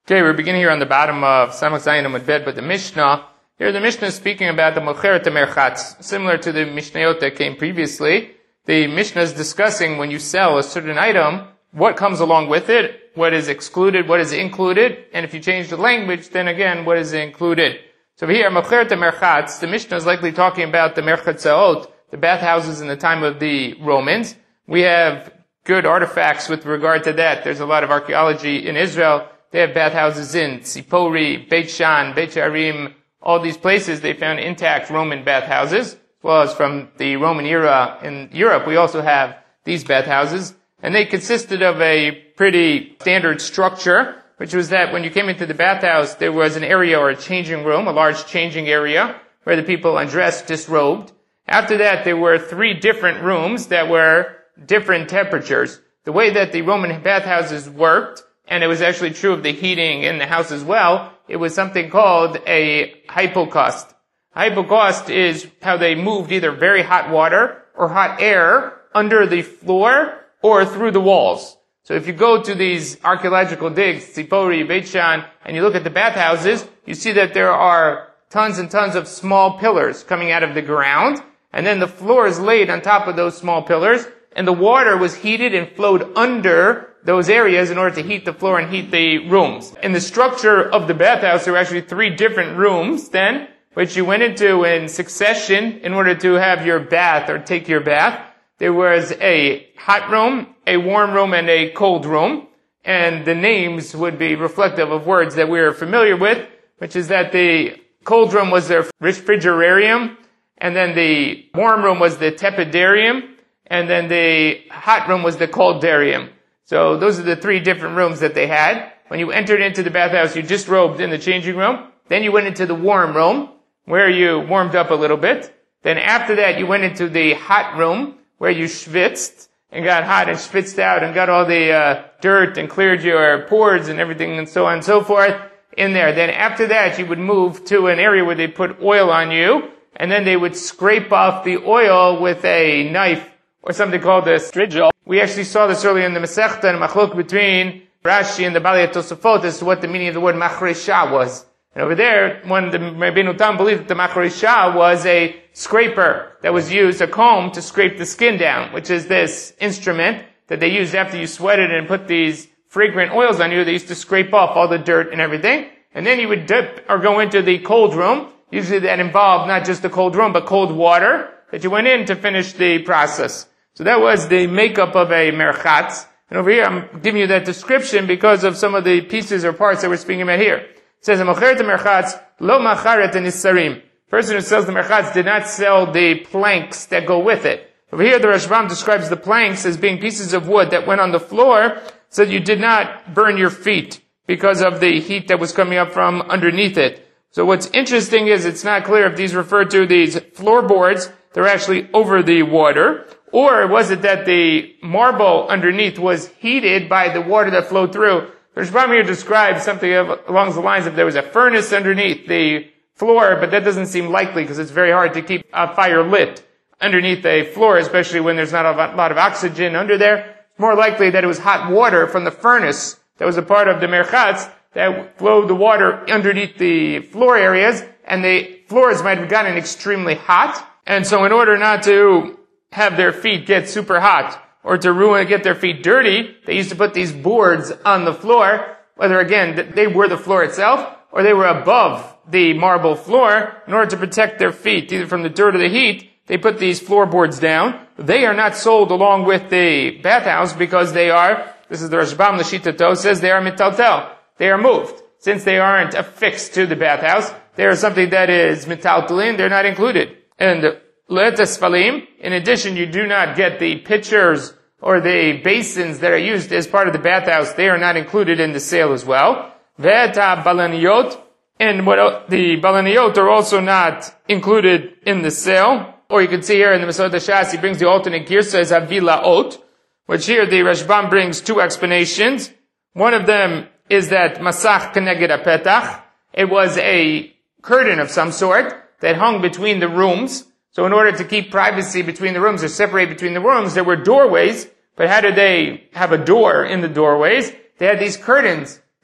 Okay, we're beginning here on the bottom of Samach Zayin Amud Bet, but the Mishnah, here the Mishnah is speaking about the Mocheret Merchatz, similar to the Mishnayot that came previously. The Mishnah is discussing when you sell a certain item, what comes along with it, what is excluded, what is included, and if you change the language, then again, what is included. So here, Mocheret Merchatz, the Mishnah is likely talking about the Merchatzaot, the bathhouses in the time of the Romans. We have good artifacts with regard to that. There's a lot of archaeology in Israel. They have bathhouses in Tzipori, Beit Shan, Beit Sharim, all these places. They found intact Roman bathhouses, as well as from the Roman era in Europe. We also have these bathhouses, and they consisted of a pretty standard structure, which was that when you came into the bathhouse, there was an area or a changing room, a large changing area, where the people undressed, disrobed. After that, there were 3 different rooms that were different temperatures. The way that the Roman bathhouses worked, and it was actually true of the heating in the house as well, it was something called a hypocaust. Hypocaust is how they moved either very hot water or hot air under the floor or through the walls. So if you go to these archaeological digs, Tzipori, Beit Shan, and you look at the bathhouses, you see that there are tons and tons of small pillars coming out of the ground, and then the floor is laid on top of those small pillars, and the water was heated and flowed under those areas in order to heat the floor and heat the rooms. In the structure of the bathhouse, there were actually 3 different rooms then, which you went into in succession in order to have your bath or take your bath. There was a hot room, a warm room, and a cold room. And the names would be reflective of words that we are familiar with, which is that the cold room was the refrigerarium, and then the warm room was the tepidarium, and then the hot room was the coldarium. So those are the 3 different rooms that they had. When you entered into the bathhouse, you disrobed in the changing room. Then you went into the warm room, where you warmed up a little bit. Then after that, you went into the hot room, where you schwitzed and got hot and schwitzed out and got all the dirt and cleared your pores and everything and so on and so forth in there. Then after that, you would move to an area where they put oil on you, and then they would scrape off the oil with a knife or something called a strigil. We actually saw this earlier in the Masechta and Machlok between Rashi and the Balei Tosafot as to what the meaning of the word machresha was. And over there, when the Rabbeinu Tam believed that the machresha was a scraper that was used, a comb, to scrape the skin down, which is this instrument that they used after you sweated and put these fragrant oils on you. They used to scrape off all the dirt and everything. And then you would dip or go into the cold room. Usually that involved not just the cold room, but cold water that you went in to finish the process. So that was the makeup of a merchatz. And over here, I'm giving you that description because of some of the pieces or parts that we're speaking about here. It says, "Mocheret merchatz lo macharet nisarim." Person who sells the merchatz did not sell the planks that go with it. Over here, the Rashbam describes the planks as being pieces of wood that went on the floor, so that you did not burn your feet because of the heat that was coming up from underneath it. So what's interesting is it's not clear if these refer to these floorboards that are actually over the water, or was it that the marble underneath was heated by the water that flowed through? The Rashbam here describes something along the lines of there was a furnace underneath the floor, but that doesn't seem likely because it's very hard to keep a fire lit underneath a floor, especially when there's not a lot of oxygen under there. It's more likely that it was hot water from the furnace that was a part of the merchatz that flowed the water underneath the floor areas, and the floors might have gotten extremely hot. And so in order not to have their feet get super hot or to get their feet dirty, they used to put these boards on the floor, whether again they were the floor itself or they were above the marble floor in order to protect their feet either from the dirt or the heat. They put these floorboards down. They are not sold along with the bathhouse because they are, this is the Rashbam Lashitato, says they are mitaltel. They are moved. Since they aren't affixed to the bathhouse, they are something that is mitaltelin, they're not included. And Le'etasfalim, in addition, you do not get the pitchers or the basins that are used as part of the bathhouse. They are not included in the sale as well. Ve'eta balaniyot, and the balaniyot are also not included in the sale. Or you can see here in the Masot HaShas, he brings the alternate girsa as avilaot, which here the Rashbam brings 2 explanations. One of them is that masach keneged hapetach. It was a curtain of some sort that hung between the rooms. So in order to keep privacy between the rooms or separate between the rooms, there were doorways. But how did they have a door in the doorways? They had these curtains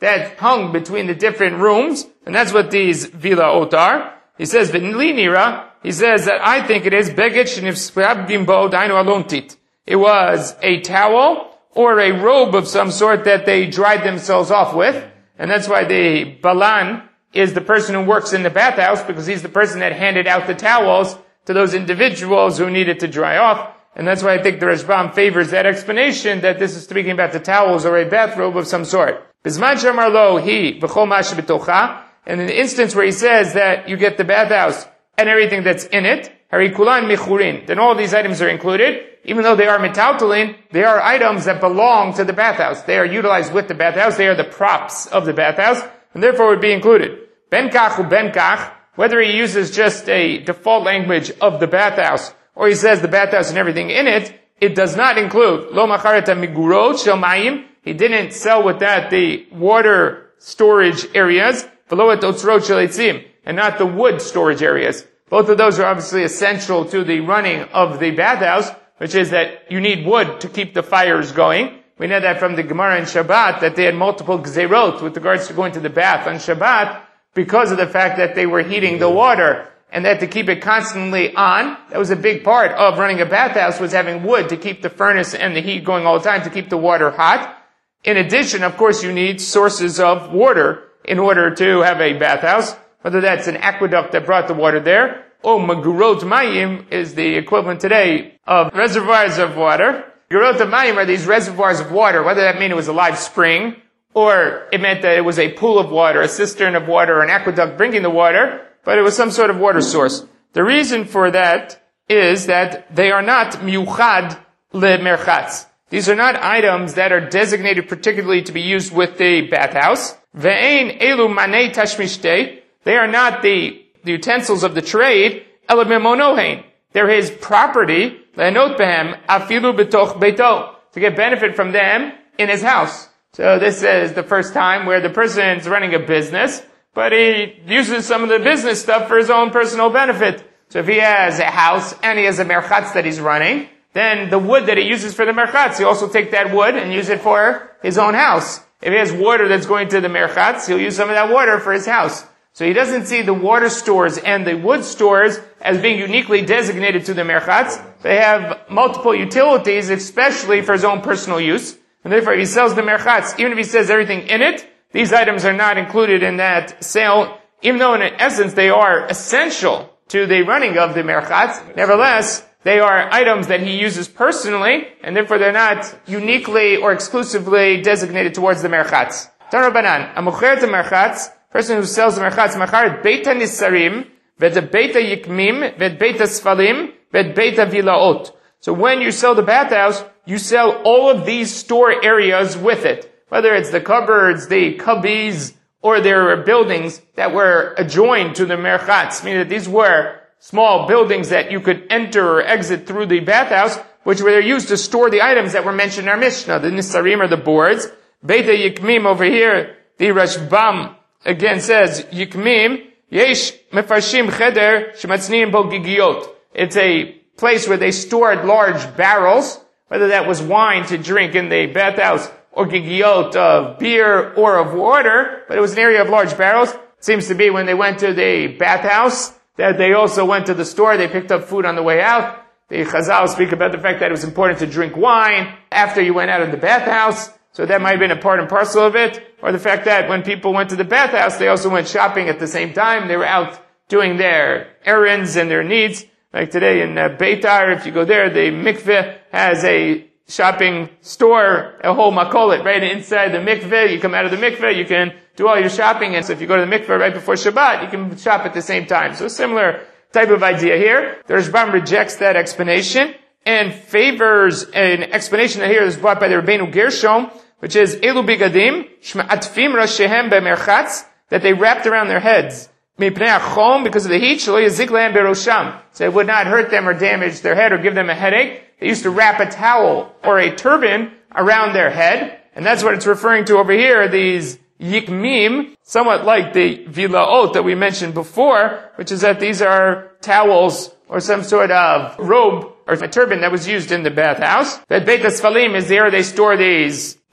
that hung between the different rooms, and that's what these vilaot are. He says, "V'li nira." He says that I think it is beged shenifsab bimbo dainu alontit. It was a towel or a robe of some sort that they dried themselves off with, and that's why the balan is the person who works in the bathhouse, because he's the person that handed out the towels to those individuals who needed to dry off. And that's why I think the Rashbam favors that explanation, that this is speaking about the towels or a bathrobe of some sort. Bizman shamar lo hi v'chol ma shebetocha. And in the instance where he says that you get the bathhouse and everything that's in it, hari kulan michurin, then all these items are included. Even though they are metaltalin, they are items that belong to the bathhouse. They are utilized with the bathhouse. They are the props of the bathhouse, and therefore would be included. Ben kach u ben kach, whether he uses just a default language of the bathhouse, or he says the bathhouse and everything in it, it does not include lo macharata migurot shel mayim. He didn't sell with that the water storage areas, v'lo et otzrot shel etzim, and not the wood storage areas. Both of those are obviously essential to the running of the bathhouse, which is that you need wood to keep the fires going. We know that from the Gemara in Shabbat, that they had multiple gzerot with regards to going to the bath on Shabbat, because of the fact that they were heating the water, and that to keep it constantly on, that was a big part of running a bathhouse, was having wood to keep the furnace and the heat going all the time, to keep the water hot. In addition, of course, you need sources of water in order to have a bathhouse, whether that's an aqueduct that brought the water there, or magurot mayim is the equivalent today of reservoirs of water. Magurot mayim are these reservoirs of water, whether that meant it was a live spring, or it meant that it was a pool of water, a cistern of water, or an aqueduct bringing the water, but it was some sort of water source. The reason for that is that they are not miuchad lemerchatz. These are not items that are designated particularly to be used with the bathhouse. Ve'ein elu manei tashmishtei. They are not the utensils of the trade. Ela memonohein. They're his property. Le'enot behem afilu betoch beito. To get benefit from them in his house. So this is the first time where the person's running a business, but he uses some of the business stuff for his own personal benefit. So if he has a house and he has a merchatz that he's running, then the wood that he uses for the merchatz, he'll also take that wood and use it for his own house. If he has water that's going to the merchatz, he'll use some of that water for his house. So he doesn't see the water stores and the wood stores as being uniquely designated to the merchatz. They have multiple utilities, especially for his own personal use. And therefore, if he sells the merchatz, even if he says everything in it, these items are not included in that sale, even though in essence they are essential to the running of the merchatz. Nevertheless, they are items that he uses personally, and therefore they're not uniquely or exclusively designated towards the merchatz. Tarabanan, a mucher to merchatz, person who sells the merchatz, machar beita nisarim, vet beita yikmim, vet beita sfalim, vet beita vilaot. So when you sell the bathhouse, you sell all of these store areas with it. Whether it's the cupboards, the cubbies, or there are buildings that were adjoined to the merchatz, meaning that these were small buildings that you could enter or exit through the bathhouse, which were used to store the items that were mentioned in our Mishnah. The nisarim are the boards. Beita yikmim over here, the Rashbam again says, yikmim, yesh mefarshim cheder shematzniim bo gigiyot. It's a place where they stored large barrels, whether that was wine to drink in the bathhouse, or gigiyot of beer or of water, but it was an area of large barrels. It seems to be when they went to the bathhouse, that they also went to the store, they picked up food on the way out. The Chazal speak about the fact that it was important to drink wine after you went out of the bathhouse, so that might have been a part and parcel of it. Or the fact that when people went to the bathhouse, they also went shopping at the same time. They were out doing their errands and their needs. Like today in Beitar, if you go there, the mikveh has a shopping store, a whole makolet, right inside the mikveh. You come out of the mikveh, you can do all your shopping, and so if you go to the mikveh right before Shabbat, you can shop at the same time. So a similar type of idea here. The Rashbam rejects that explanation and favors an explanation that here is brought by the Rabbeinu Gershom, which is Elu bigadim shma'atfim rashehem bemerchatz, that they wrapped around their heads mipnei achom, because of the heat, shelo yazik lehem berosham, so it would not hurt them or damage their head or give them a headache. They used to wrap a towel or a turban around their head, and that's what it's referring to over here, these yikmim, somewhat like the vilaot that we mentioned before, which is that these are towels or some sort of robe or a turban that was used in the bathhouse. That Beit HaSfalim is there, they store these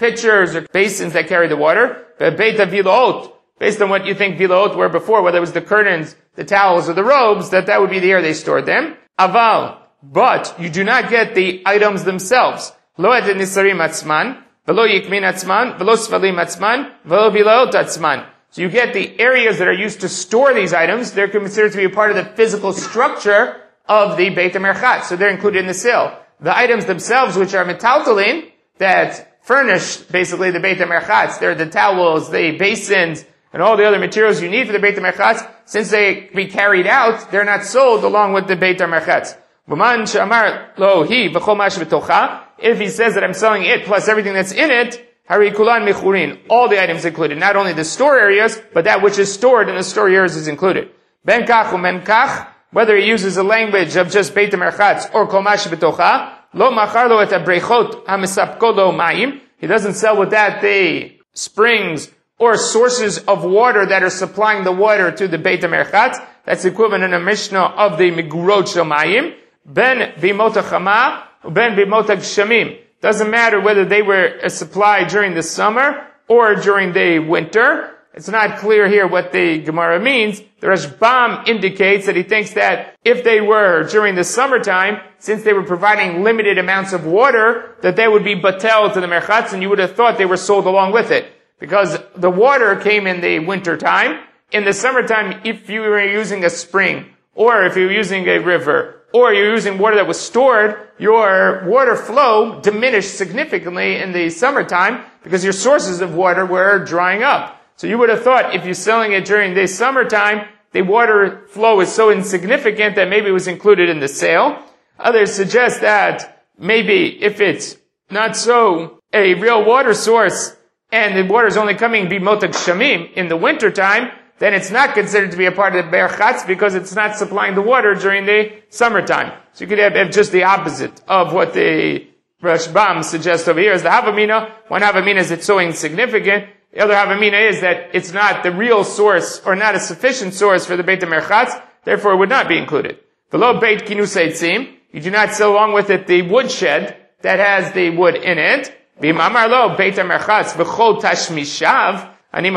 pitchers or basins that carry the water. Beita vilaot, based on what you think vilaot were before, whether it was the curtains, the towels, or the robes, that would be the area they stored them. Aval, but you do not get the items themselves. Lo et nisarim atzman, velo yikmin atzman, velo svalim atzman, velo vilaot atzman. So you get the areas that are used to store these items. They're considered to be a part of the physical structure of the Beit HaMerchatz. So they're included in the sale. The items themselves, which are metaltalin, that furnish basically the Beit HaMerchatz, they're the towels, the basins, and all the other materials you need for the Beit HaMerchatz, since they be carried out, they're not sold along with the Beit HaMerchatz. If he says that I'm selling it plus everything that's in it, Hari kulan mechurin, all the items included, not only the store areas, but that which is stored in the store areas is included. Ben kach umen kach, whether he uses a language of just Beit HaMerchatz or kol ma shebetocha, lo machar lo et habrechot hamesapkot lo mayim, he doesn't sell with that the springs or sources of water that are supplying the water to the Beit HaMerchatz. That's equivalent in a Mishnah of the Migurot shel mayim, ben bimot hachama, ben bimot hagshamim. Doesn't matter whether they were supplied during the summer or during the winter. It's not clear here what the Gemara means. The Rashbam indicates that he thinks that if they were during the summertime, since they were providing limited amounts of water, that they would be batel to the merchatz, and you would have thought they were sold along with it. Because the water came in the winter time. In the summertime, if you were using a spring, or if you were using a river, or you're using water that was stored, your water flow diminished significantly in the summertime because your sources of water were drying up. So you would have thought if you're selling it during the summertime, the water flow is so insignificant that maybe it was included in the sale. Others suggest that maybe if it's not so a real water source and the water is only coming bimotag shamim in the wintertime, then it's not considered to be a part of the Berchatz because it's not supplying the water during the summertime. So you could have just the opposite of what the Rashbam suggests over here. Is the Havamina. One Havamina is it's so insignificant. The other Havamina is that it's not the real source or not a sufficient source for the Beit HaMerchatz, therefore it would not be included. Below Beit Kinus Eitzim, you do not sell along with it the woodshed that has the wood in it. B'mamar lo Beit HaMerchatz v'chol tashmishav. Then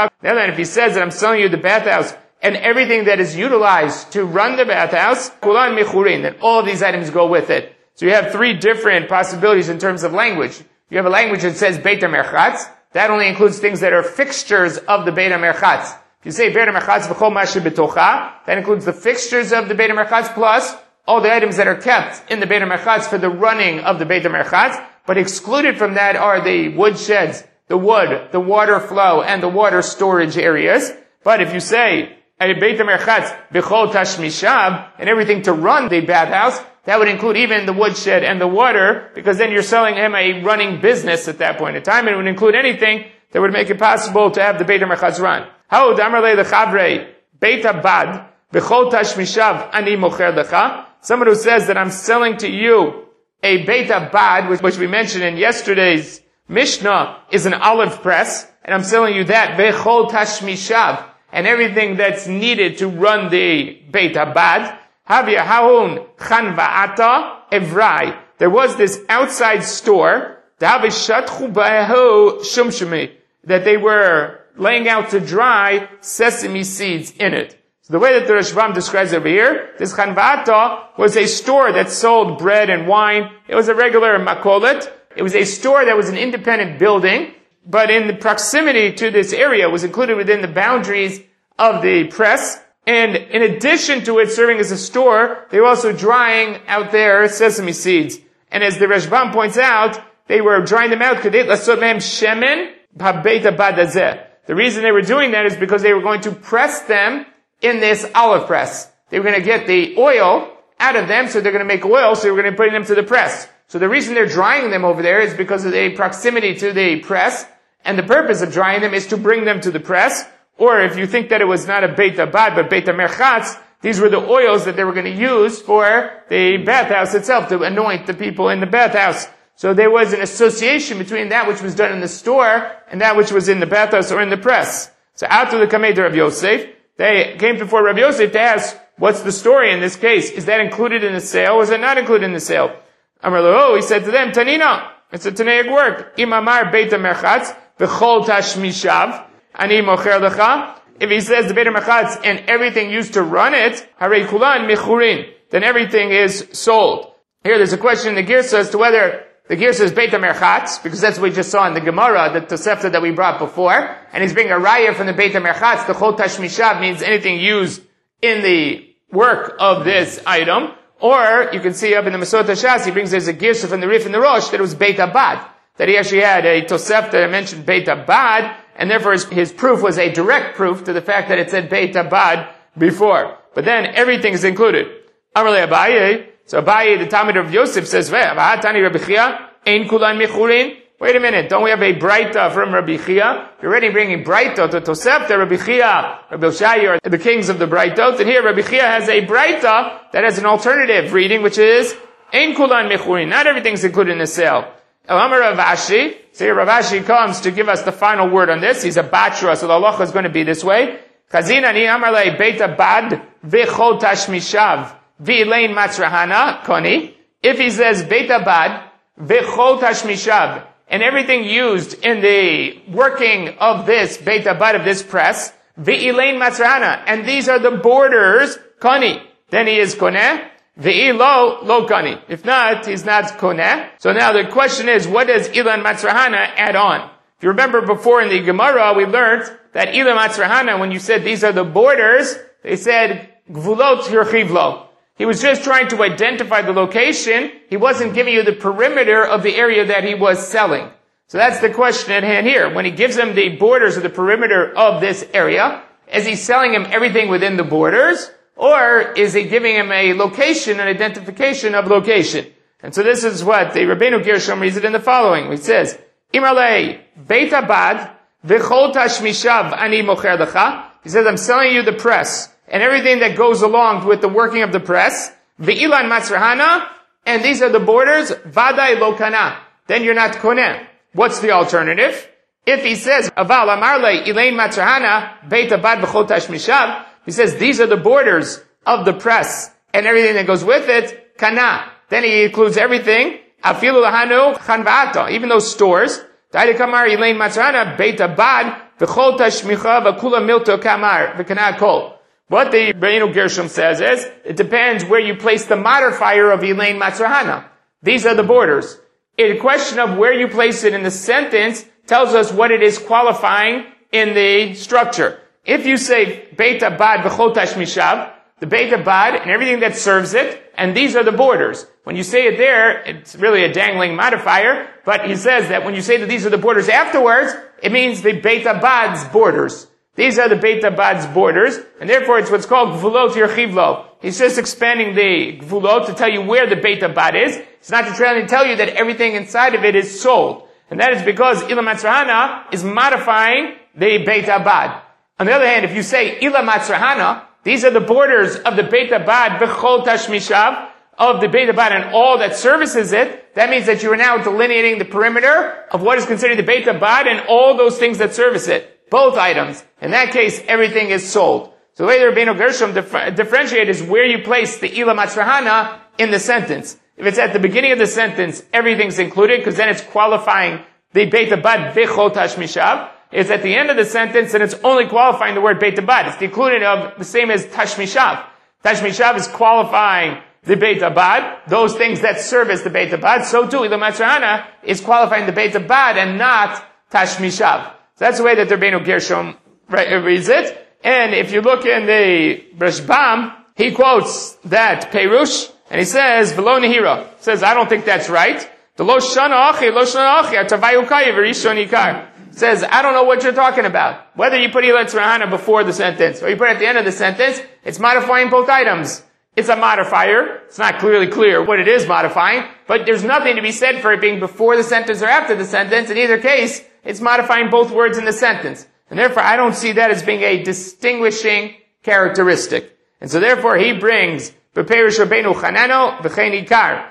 if he says that I'm selling you the bathhouse and everything that is utilized to run the bathhouse, then all of these items go with it. So you have three different possibilities in terms of language. You have a language that says Beit HaMerchatz. That only includes things that are fixtures of the Beit HaMerchatz. If you say Beit HaMerchatz v'chol ma shebetocha, that includes the fixtures of the Beit HaMerchatz plus all the items that are kept in the Beit HaMerchatz for the running of the Beit HaMerchatz. But excluded from that are the woodsheds, the wood, the water flow, and the water storage areas. But if you say, a Beit HaMerchatz b'chol tashmishab, and everything to run the bathhouse, that would include even the woodshed and the water, because then you're selling him a running business at that point in time, and it would include anything that would make it possible to have the Beit HaMerchatz run. How damarle lechavrei Beit HaBad b'chol tashmishav ani mocher lecha. Someone who says that I'm selling to you a Beit HaBad, which we mentioned in yesterday's Mishnah, is an olive press, and I'm selling you that bechol tashmishav, and everything that's needed to run the Beit HaBad. Havia haun chanvaata evrai. There was this outside store that they were laying out to dry sesame seeds in it. So the way that the Rashbam describes over here, this chanvaata was a store that sold bread and wine. It was a regular makolet. It was a store that was an independent building, but in the proximity to this area was included within the boundaries of the press. And in addition to it serving as a store, they were also drying out their sesame seeds. And as the Rashbam points out, they were drying them out. The reason they were doing that is because they were going to press them in this olive press. They were going to get the oil out of them, so they're going to make oil, so they were going to put them to the press. So the reason they're drying them over there is because of the proximity to the press, and the purpose of drying them is to bring them to the press. Or if you think that it was not a Beit HaBad, but Beit HaMerchatz, these were the oils that they were going to use for the bathhouse itself, to anoint the people in the bathhouse. So there was an association between that which was done in the store and that which was in the bathhouse or in the press. So after the Kamei de Rav Yosef, they came before Rav Yosef to ask, what's the story in this case? Is that included in the sale or is it not included in the sale? Amar lo, he said to them, Tanina, It's a Tanaic word. Imamar Beit HaMerchatz, v'chol tashmishav, ani mocher lecha. If he says the Beit HaMerchatz and everything used to run it, harei kulan mechurin, then everything is sold. Here there's a question in the Girsa as to whether the Girsa is Beit HaMerchatz, because that's what we just saw in the Gemara, the Tosefta that we brought before, and he's bringing a raya from the Beit HaMerchatz. The chol tashmishav means anything used in the work of this item. Or, you can see up in the Masot HaShas, he brings there's a Girsa from the Rif and the Rosh that it was Beit Abad. That he actually had a Tosefta that mentioned Beit Abad, and therefore his proof was a direct proof to the fact that it said Beit Abad before. But then everything is included. Amarle Abaye, so Abaye, the Talmud of Yosef says, Tani Rabbi Chia, Ein Kulan Mechurin. Wait a minute, don't we have a Braita from Rabbi Chia? You're already bringing Braita to Tosefta, Rabbi Chia, Rabbi Oshai are the kings of the Braitot, and here Rabbi Chia has a Braita that has an alternative reading, which is, Ein Kulan Mechurin. Not everything's included in the sale. Amar Rav Ashi, so here Rav Ashi comes to give us the final word on this. He's a Batra, so the halacha is going to be this way. Chazinani Amar Le Beit Abad V'chol Tashmishav V'ilein Matzrahana Koni. If he says Beit Abad V'chol Tashmishav, and everything used in the working of this Beit Abad, of this press, V'ilein Matzrahana, and these are the borders, Koni, then he is Koneh. Ve'i lo kani. If not, he's not koneh. So now the question is, what does ilan matzrahana add on? If you remember before in the Gemara, we learned that ilan matzrahana, when you said these are the borders, they said gvulot yurchivlo. He was just trying to identify the location. He wasn't giving you the perimeter of the area that he was selling. So that's the question at hand here. When he gives him the borders or the perimeter of this area, is he selling him everything within the borders? Or is he giving him a location, an identification of location? And so this is what the Rabbeinu Gershom reads it in the following. He says, Imalei Beit Abad v'chol tashmishav ani mocher lecha. He says, I'm selling you the press and everything that goes along with the working of the press. V'ilan matzrahana, and these are the borders. Vadai lo kana. Then you're not koneh. What's the alternative? If he says, Aval amarle ilain matzrahana Beit Abad v'chol tashmishav, he says, these are the borders of the press and everything that goes with it, kana. Then he includes everything, afilu lahanu chanva'ata, even those stores. Daida kamar ilain matzrana, beit abad, v'chol tashmicha, v'kula milto kamar, v'kana kol. What the Rabbeinu Gershom says is, it depends where you place the modifier of ilain matzrahana. These are the borders. A question of where you place it in the sentence tells us what it is qualifying in the structure. If you say Beit Abad v'chol tashmishav, the Beit Abad and everything that serves it, and these are the borders. When you say it there, it's really a dangling modifier, but he says that when you say that these are the borders afterwards, it means the Beit Abad's borders. These are the Beit Abad's borders, and therefore it's what's called Gvulot Yerchivlo. He's just expanding the Gvulot to tell you where the Beit Abad is. It's not to try to tell you that everything inside of it is sold. And that is because Ilam Matzrahana is modifying the Beit Abad. On the other hand, if you say Ila Matzrahana, these are the borders of the Beit Abad, B'chol Tashmishav, of the Beit Abad and all that services it, that means that you are now delineating the perimeter of what is considered the Beit Abad and all those things that service it. Both items. In that case, everything is sold. So the way the Rabbeinu Gershom differentiate is where you place the Ila Matzrahana in the sentence. If it's at the beginning of the sentence, everything's included, because then it's qualifying the Beit Abad, B'chol Tashmishav. It's at the end of the sentence, and it's only qualifying the word Beit Abad. It's the included of the same as Tashmishav. Tashmishav is qualifying the Beit Abad, those things that service the Beit Abad. So too, Ilam Matzrahana is qualifying the Beit Abad and not Tashmishav. So that's the way that the Rabbeinu Gershom reads it. And if you look in the Rashbam, he quotes that Perush, and he says, V'lo Nehira. Says, I don't think that's right. The Lo Shana Achi, Lo Shana Achi, Atavayu Kayi, V'rishon Yikar. Says, I don't know what you're talking about. Whether you put Ila Tzrahana before the sentence, or you put it at the end of the sentence, it's modifying both items. It's a modifier. It's not clearly clear what it is modifying, but there's nothing to be said for it being before the sentence or after the sentence. In either case, it's modifying both words in the sentence. And therefore, I don't see that as being a distinguishing characteristic. And so therefore, he brings, B'perish Rabbeinu Chanano, V'chein Ikar.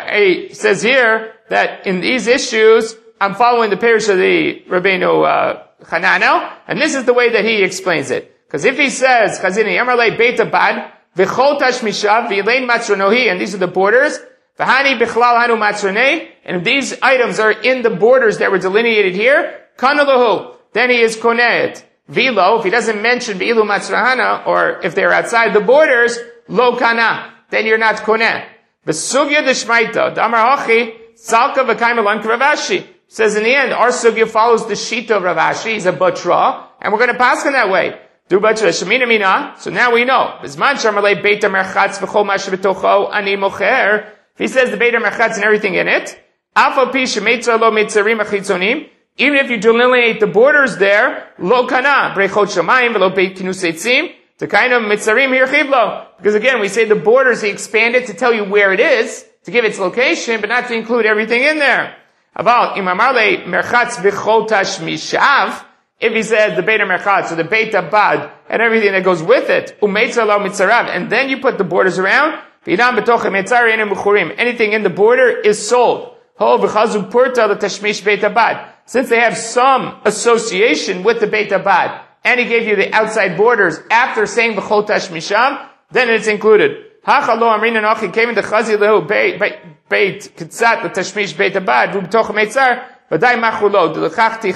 He says here that in these issues, I'm following the parish of the Rabbeinu Chananel, and this is the way that he explains it. Because if he says, Chazini, Yamarlei Beit Abad, V'chol Tashmishav, V'ilein Matzronohi, and these are the borders, V'hani bichlal hanu matzronei, and if these items are in the borders that were delineated here, kanalahu, then he is koneet. Vilo, if he doesn't mention v'ilu matzrahana, or if they're outside the borders, lo kana, then you're not koneh. V'sugya d'shmaita, damar hachi, salka v'kaim alan Ravashi. Says in the end, our sugya follows the shita of Ravashi. He's a batra, and we're going to pass on that way. Du batra shemina mina. So now we know. Bizman shamalei beit merchatz v'chol ma shebetocho ani mocher. If he says the beit merchatz and everything in it, afal pi shemeitza lo meitzarim achitzonim. Even if you delineate the borders there, lo kana brechot shamayim v'lo beit kinus eitzim. To kind of mitzarim here chivlo. Because again, we say the borders, he expanded to tell you where it is, to give its location, but not to include everything in there. About imamarle merchatz b'chol tashmishav. If he says the Beit HaMerchatz or the Beit Abad and everything that goes with it, umeitza lo mitzarav, and then you put the borders around, v'idam b'toch mitzar enim b'churim. Anything in the border is sold. Ho v'chazu purta l'tashmish Beit Abad. Since they have some association with the Beit Abad, and he gave you the outside borders after saying v'chol tashmishav, then it's included. Hacha lo amrin anochi came in the chazi lehu Beit Kitzat l'tashmish Beit Abad v'b'toch mitzar. Because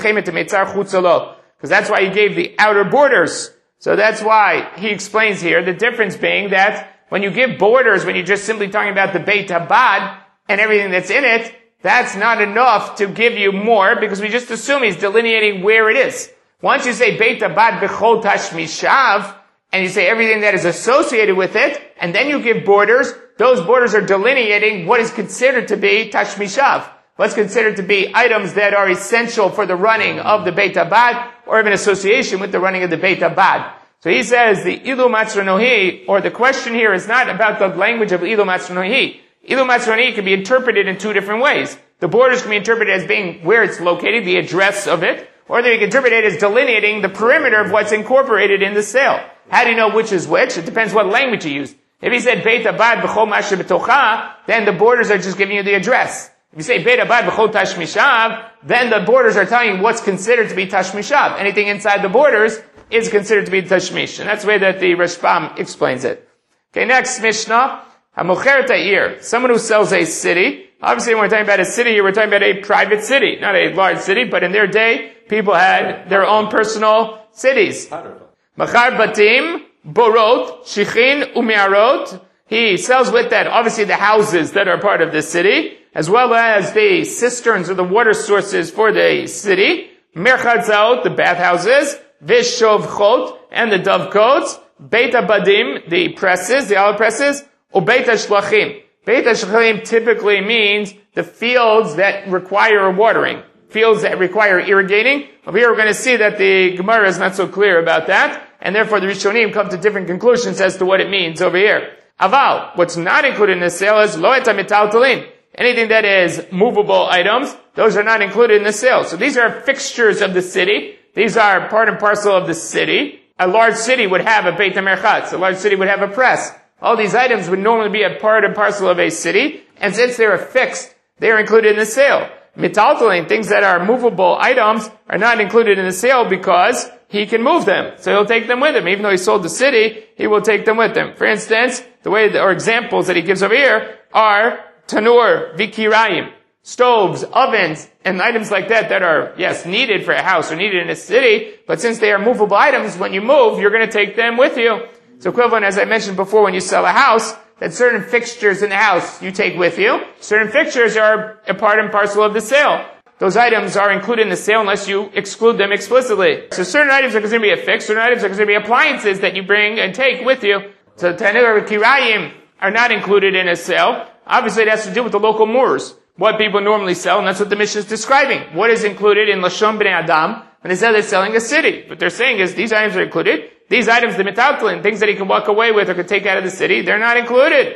that's why he gave the outer borders. So that's why he explains here, the difference being that when you give borders, when you're just simply talking about the Beit Abad and everything that's in it, that's not enough to give you more, because we just assume he's delineating where it is. Once you say Beit Abad b'chol tashmishav, and you say everything that is associated with it, and then you give borders, those borders are delineating what is considered to be tashmishav. What's considered to be items that are essential for the running of the Beit Abad, or even association with the running of the Beit Abad. So he says the Ilu Matzronohi, or the question here is not about the language of Ilu Matzronohi. Ilu Matzronohi can be interpreted in two different ways. The borders can be interpreted as being where it's located, the address of it, or they can interpret it as delineating the perimeter of what's incorporated in the sale. How do you know which is which? It depends what language you use. If he said Beit Abad b'chol ma shebetocha, then the borders are just giving you the address. If you say Beit Abad b'chol tashmishav, then the borders are telling you what's considered to be tashmishav. Anything inside the borders is considered to be tashmish. And that's the way that the Rashbam explains it. Okay, next Mishnah. HaMocher ta'ir. Someone who sells a city. Obviously when we're talking about a city here, we're talking about a private city. Not a large city, but in their day, people had their own personal cities. Machar batim, borot, shichin, umiarot. He sells with that, obviously the houses that are part of the city, as well as the cisterns or the water sources for the city, merchatzaot, the bathhouses, vishovchot, and the dovecotes, beit abadim, the presses, the olive presses, or beit hashlachim. Beit hashlachim typically means the fields that require watering, fields that require irrigating. Over here we're going to see that the Gemara is not so clear about that, and therefore the Rishonim come to different conclusions as to what it means over here. Aval, what's not included in the sale is lo eta metaltalin. Anything that is movable items, those are not included in the sale. So these are fixtures of the city. These are part and parcel of the city. A large city would have a Beit HaMerchatz. A large city would have a press. All these items would normally be a part and parcel of a city. And since they are fixed, they are included in the sale. Metaltalin, things that are movable items, are not included in the sale because he can move them. So he'll take them with him. Even though he sold the city, he will take them with him. For instance, or examples that he gives over here are tanur, vikirayim, stoves, ovens, and items like that are, yes, needed for a house or needed in a city, but since they are movable items, when you move, you're going to take them with you. So equivalent, as I mentioned before, when you sell a house, that certain fixtures in the house you take with you. Certain fixtures are a part and parcel of the sale. Those items are included in the sale unless you exclude them explicitly. So certain items are considered to be a fix, certain items are considered to be appliances that you bring and take with you. So tanur, kirayim are not included in a sale. Obviously it has to do with the local moors, what people normally sell, and that's what the Mishnah is describing. What is included in Lashon Bnei Adam when they say they're selling a city? What they're saying is these items are included. These items, the metaltalin, things that he can walk away with or can take out of the city, they're not included.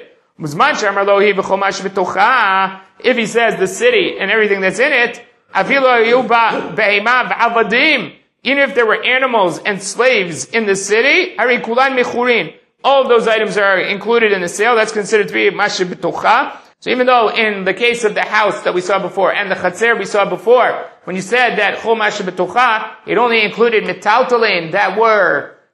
If he says the city and everything that's in it, even if there were animals and slaves in the city, all of those items are included in the sale. That's considered to be mashe b'tocha. So even though in the case of the house that we saw before and the chatzer we saw before, when you said that chol mashe b'tocha, it only included metaltalin that were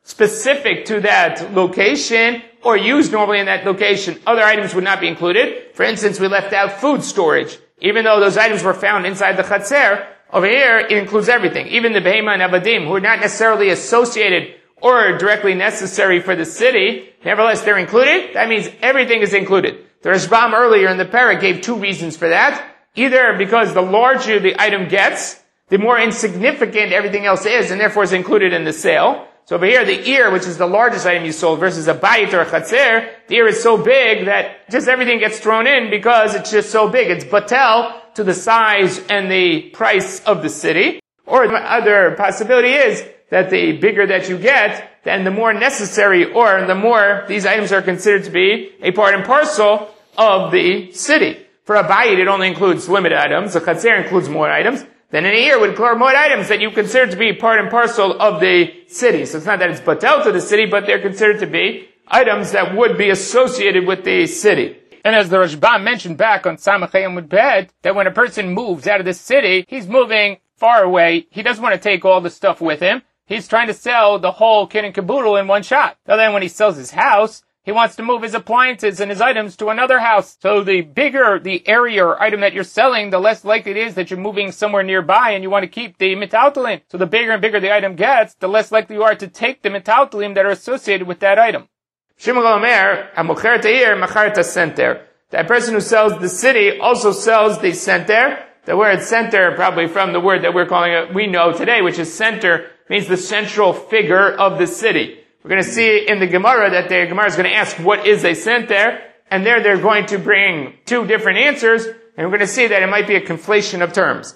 specific to that location or used normally in that location, other items would not be included. For instance, we left out food storage. Even though those items were found inside the chatzer, over here it includes everything. Even the behema and avadim, who are not necessarily associated or directly necessary for the city, nevertheless they're included. That means everything is included. The Rashbam earlier in the parak gave two reasons for that. Either because the larger the item gets, the more insignificant everything else is, and therefore is included in the sale. So over here, the ear, which is the largest item you sold, versus a bayit or a chatzer, the ear is so big that just everything gets thrown in because it's just so big. It's batel to the size and the price of the city. Or the other possibility is that the bigger that you get, then the more necessary or the more these items are considered to be a part and parcel of the city. For a bayit, it only includes limited items. A chatzer includes more items. Then in a year would include more items that you consider to be part and parcel of the city. So it's not that it's batel to the city, but they're considered to be items that would be associated with the city. And as the Rashbam mentioned back on Samach Amud Bet, that when a person moves out of the city, he's moving far away. He doesn't want to take all the stuff with him. He's trying to sell the whole kit and caboodle in one shot. So then when he sells his house, he wants to move his appliances and his items to another house. So the bigger the area or item that you're selling, the less likely it is that you're moving somewhere nearby and you want to keep the metaltalim. So the bigger and bigger the item gets, the less likely you are to take the metaltalim that are associated with that item. Shimon Omer, Amocher Teir, Machar Tasenter. That person who sells the city also sells the center. The word center, probably from the word that we're calling it, we know today, which is center, means the central figure of the city. We're going to see in the Gemara that the Gemara is going to ask what is a center, and there they're going to bring two different answers, and we're going to see that it might be a conflation of terms.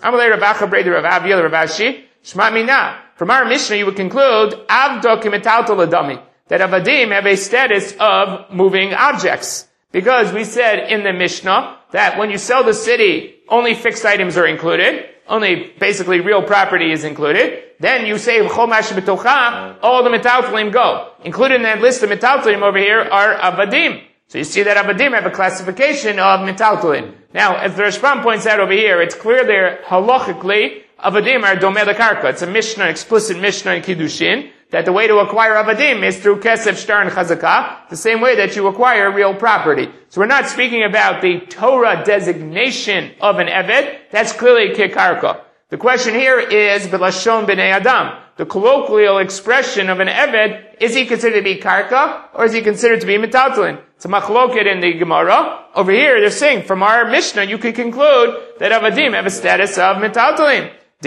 From our Mishnah, you would conclude that avadim have a status of moving objects. Because we said in the Mishnah that when you sell the city, only fixed items are included, only basically real property is included. Then you say, all the metaltalim go. Included in that list of metaltalim over here are avadim. So you see that avadim have a classification of metaltalim. Now, as the Rashbam points out over here, it's clear there, halachically, avadim are domeh lekarka. It's a Mishnah, explicit Mishnah in Kiddushin, that the way to acquire avadim is through kesef, shtar, and chazakah, the same way that you acquire real property. So we're not speaking about the Torah designation of an eved. That's clearly kekarka. The question here is b'lashon b'nei adam. The colloquial expression of an eved, is he considered to be karka, or is he considered to be metaltalin? It's a machloket in the Gemara. Over here, they're saying, from our Mishnah, you could conclude that avadim have a status of metaltalin.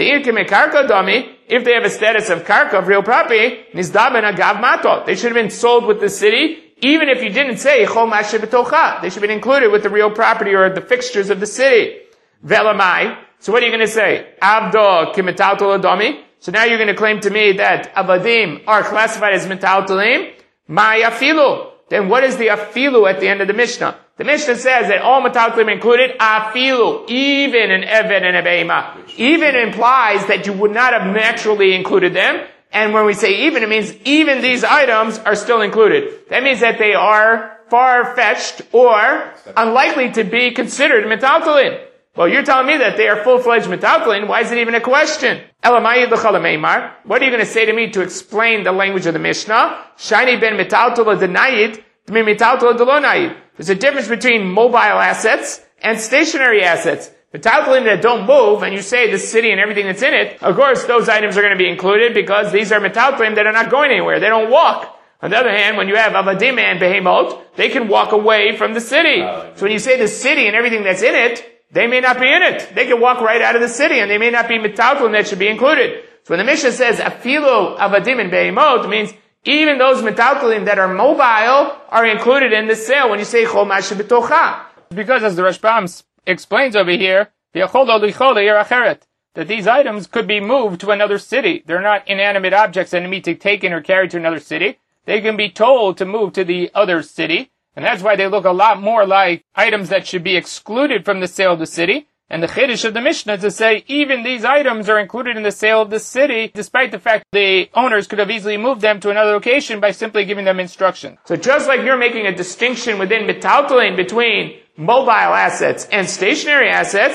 If they have a status of karka, of real property, they should have been sold with the city, even if you didn't say chol mashe b'tocha. They should have been included with the real property or the fixtures of the city. Velamai. So what are you going to say? Avdo kimetaltal adami. So now you're going to claim to me that avadim are classified as metaltalim. My afilu. Then what is the afilu at the end of the Mishnah? The Mishnah says that all metaltalim included afilu, even an eved and a beima. Even implies that you would not have naturally included them. And when we say even, it means even these items are still included. That means that they are far-fetched or unlikely to be considered metaltalim. Well, you're telling me that they are full-fledged metaltalim. Why is it even a question? What are you going to say to me to explain the language of the Mishnah? Shiny ben metaltal denayit, metaltal delonayit. There's a difference between mobile assets and stationary assets. Metaltalim that don't move, and you say the city and everything that's in it, of course those items are going to be included because these are metaltalim that are not going anywhere. They don't walk. On the other hand, when you have avadim and behemot, they can walk away from the city. So when you say the city and everything that's in it, they may not be in it. They can walk right out of the city, and they may not be metaltalim that should be included. So when the Mishnah says afilu avadim and behemot, it means even those metaltalim that are mobile are included in the sale when you say chol mashe b'tocha. Because as the Rashbam explains over here, that these items could be moved to another city. They're not inanimate objects that need to be taken or carried to another city. They can be told to move to the other city. And that's why they look a lot more like items that should be excluded from the sale of the city. And the chiddush of the Mishnah is to say even these items are included in the sale of the city, despite the fact the owners could have easily moved them to another location by simply giving them instruction. So just like you're making a distinction within metaltalim between mobile assets and stationary assets,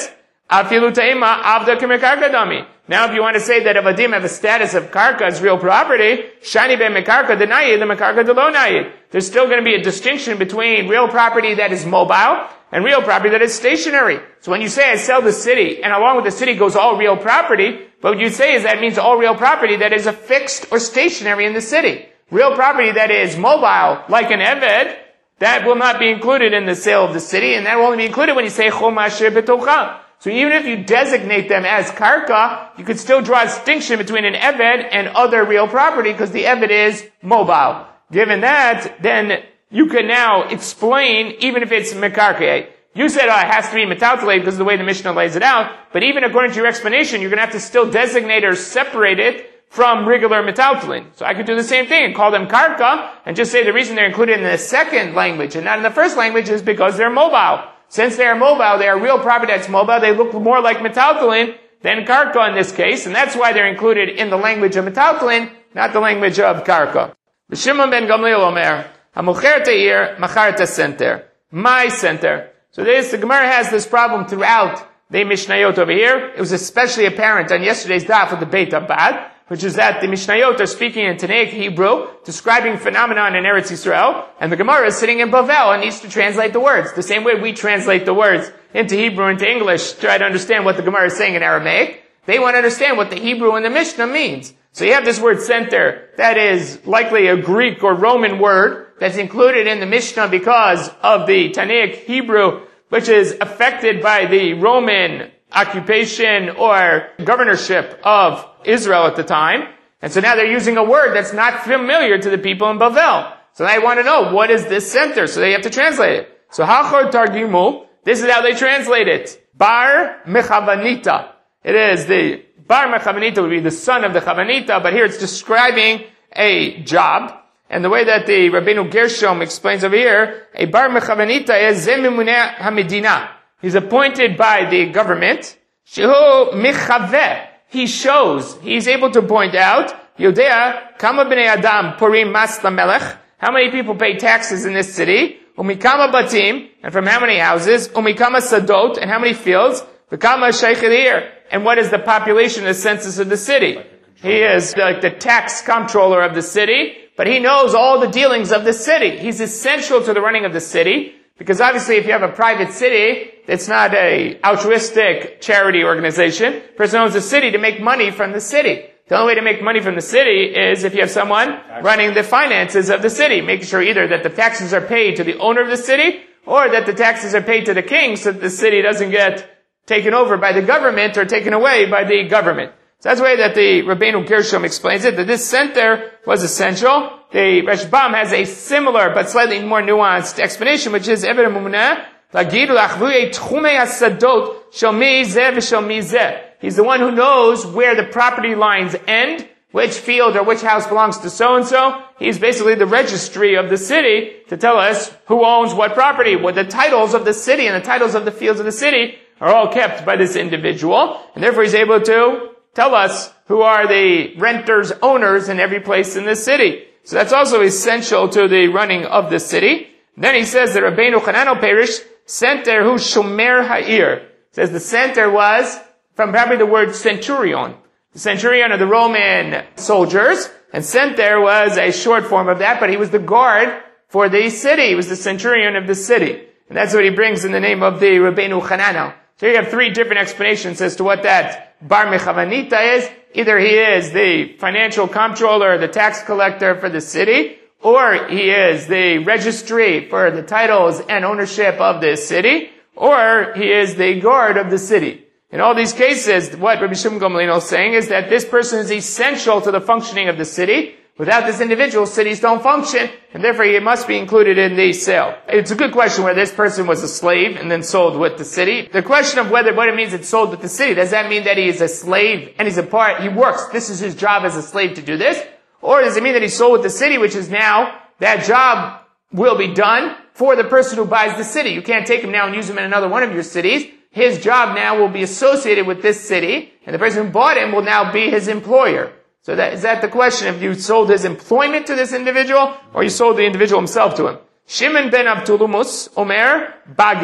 Afilu ta'ima avda k'mekarka dami. Now, if you want to say that avadim have a status of karka as real property, shani be mekarka denayid, the mekarka delonayid. There's still going to be a distinction between real property that is mobile and real property that is stationary. So when you say I sell the city, and along with the city goes all real property, but what you say is that means all real property that is affixed or stationary in the city. Real property that is mobile, like an eved, that will not be included in the sale of the city, and that will only be included when you say chom asher betocha. So even if you designate them as karka, you could still draw a distinction between an eved and other real property because the eved is mobile. Given that, then you can now explain even if it's mekarkei. You said, it has to be metaltalei because of the way the Mishnah lays it out, but even according to your explanation, you're going to have to still designate or separate it from regular metaltalin. So I could do the same thing and call them karka and just say the reason they're included in the second language and not in the first language is because they're mobile. Since they are mobile, they are real property that's mobile, they look more like metaltalin than karka in this case, and that's why they're included in the language of metaltalin, not the language of karka. Shimon ben Gamliel Omer, HaMocher te'ir, machar te'senter. My center. So the Gemara has this problem throughout the Mishnayot over here. It was especially apparent on yesterday's daf with the Beit Abad, which is that the Mishnayot are speaking in Tanaic Hebrew, describing phenomenon in Eretz Yisrael, and the Gemara is sitting in Bavel and needs to translate the words. The same way we translate the words into Hebrew, into English, to try to understand what the Gemara is saying in Aramaic. They want to understand what the Hebrew and the Mishnah means. So you have this word center, that is likely a Greek or Roman word, that's included in the Mishnah because of the Tanaic Hebrew, which is affected by the Roman occupation or governorship of Israel at the time. And so now they're using a word that's not familiar to the people in Bavel. So they want to know, what is this center? So they have to translate it. So Hachor Targimu, this is how they translate it. Bar Mechavanita. It is the Bar Mechavanita would be the son of the Chavanita, but here it's describing a job. And the way that the Rabbeinu Gershom explains over here, a Bar Mechavanita is Zemimune HaMedina. He's appointed by the government. Shehu Mechaveh. He shows, he's able to point out, Yodea, Kama B'nei Adam Purim Mas LaMelech. How many people pay taxes in this city? Umikama Batim, and from how many houses? Umikama Sadot, and how many fields? V'kama Sheichelir. And what is the population, the census of the city? He is like the tax comptroller of the city, but he knows all the dealings of the city. He's essential to the running of the city, because obviously if you have a private city, it's not a altruistic charity organization. The person owns the city to make money from the city. The only way to make money from the city is if you have someone running the finances of the city, making sure either that the taxes are paid to the owner of the city, or that the taxes are paid to the king so that the city doesn't get taken over by the government or taken away by the government. So that's the way that the Rabbeinu Gershom explains it, that this center was essential. The Rashbam has a similar but slightly more nuanced explanation, which is Eved HaMumuneh, Lagid L'achvuye Tchumei HaSadot Shel Mi Zeh V'Shel Mi Zeh. He's the one who knows where the property lines end, which field or which house belongs to so-and-so. He's basically the registry of the city to tell us who owns what property. What the titles of the city and the titles of the fields of the city are all kept by this individual, and therefore he's able to tell us who are the renters, owners in every place in the city. So that's also essential to the running of the city. Then he says that Rabbeinu Chananel Perish, center who Shomer Ha'ir. Says the center was from probably the word centurion. The centurion are the Roman soldiers, and center was a short form of that, but he was the guard for the city. He was the centurion of the city. And that's what he brings in the name of the Rabbeinu Chananel. So you have three different explanations as to what that Bar Mechavanita is. Either he is the financial comptroller, the tax collector for the city, or he is the registry for the titles and ownership of the city, or he is the guard of the city. In all these cases, what Rabbi Shimon Gamliel is saying is that this person is essential to the functioning of the city. Without this individual, cities don't function, and therefore he must be included in the sale. It's a good question whether this person was a slave and then sold with the city. The question of what it means it's sold with the city, does that mean that he is a slave and he works, this is his job as a slave to do this? Or does it mean that he's sold with the city, which is now, that job will be done for the person who buys the city. You can't take him now and use him in another one of your cities. His job now will be associated with this city, and the person who bought him will now be his employer. So is that the question, if you sold his employment to this individual, or you sold the individual himself to him? Shimon ben Abtulumus, Omer, Bagay.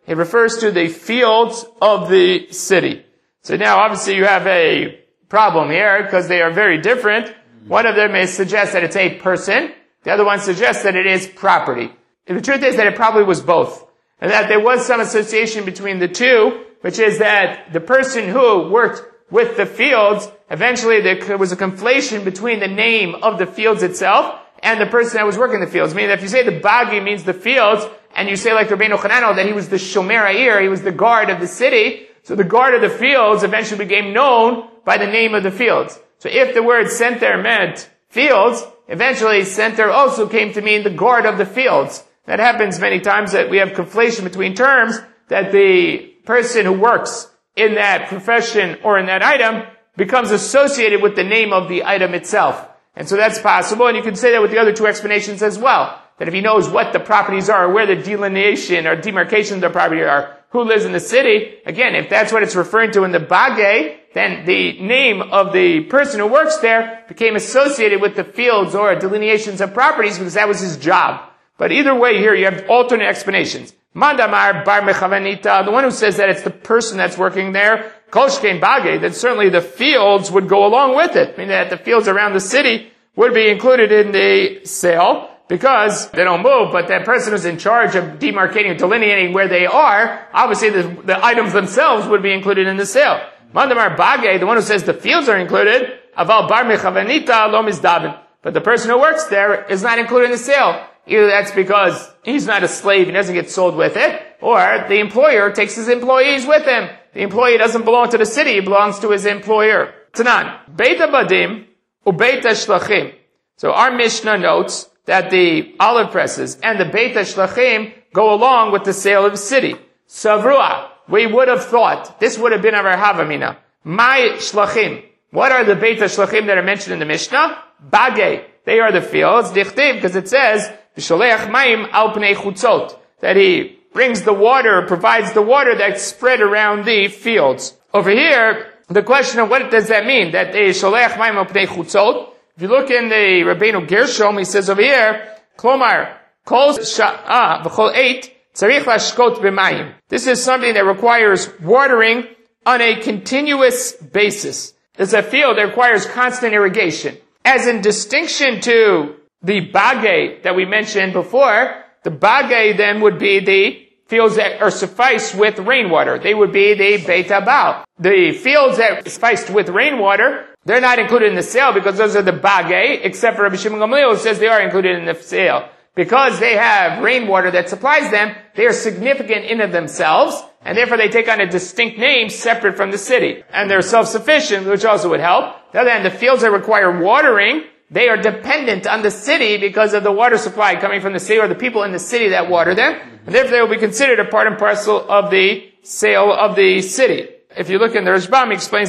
It refers to the fields of the city. So now obviously you have a problem here because they are very different. One of them may suggest that it's a person. The other one suggests that it is property. And the truth is that it probably was both. And that there was some association between the two, which is that the person who worked with the fields, eventually there was a conflation between the name of the fields itself and the person that was working the fields. Meaning that if you say the Bagi means the fields, and you say like Rabbeinu Chananel that he was the Shomer Ha'ir, he was the guard of the city, so the guard of the fields eventually became known by the name of the fields. So if the word center meant fields, eventually center also came to mean the guard of the fields. That happens many times that we have conflation between terms, that the person who works in that profession or in that item becomes associated with the name of the item itself. And so that's possible, and you can say that with the other two explanations as well. That if he knows what the properties are, where the delineation or demarcation of the property are, who lives in the city, again, if that's what it's referring to in the Bagay, then the name of the person who works there became associated with the fields or delineations of properties because that was his job. But either way here, you have alternate explanations. Mandamar bar mechavanita, the one who says that it's the person that's working there, kolshkein bagay, then certainly the fields would go along with it. Meaning that the fields around the city would be included in the sale because they don't move, but that person who's in charge of demarcating and delineating where they are, obviously the items themselves would be included in the sale. Mandamar bagay, the one who says the fields are included, aval bar mechavanita lo mizdabin. But the person who works there is not included in the sale. Either that's because he's not a slave, he doesn't get sold with it, or the employer takes his employees with him. The employee doesn't belong to the city, he belongs to his employer. Tanan, Beit Abadim uBeit Shlachim. So our Mishnah notes that the olive presses and the Beit Shlachim go along with the sale of the city. Savrua, we would have thought, this would have been our Havamina. My Shlachim. What are the Beit Shlachim that are mentioned in the Mishnah? Bagay. They are the fields. Dichtiv, because it says, V'sholech mayim al pnei chutzot, that he brings the water, provides the water that's spread around the fields. Over here, the question of what does that mean? That they sholech mayim al pnei chutzot. If you look in the Rabbeinu Gershom, he says over here, Klomar, kol sha'ah v'chol 8, tzarich lashkot b'mayim. This is something that requires watering on a continuous basis. It's a field that requires constant irrigation. As in distinction to the bagay that we mentioned before, the bagay then would be the fields that are sufficed with rainwater. They would be the Beit Abal. The fields that are sufficed with rainwater, they're not included in the sale because those are the bagay, except for Rabbi Shimon Gamliel who says they are included in the sale. Because they have rainwater that supplies them, they are significant in of themselves, and therefore they take on a distinct name separate from the city. And they're self-sufficient, which also would help. On the other hand, the fields that require watering, they are dependent on the city because of the water supply coming from the city or the people in the city that water them. And therefore they will be considered a part and parcel of the sale of the city. If you look in the Rashbam, he explains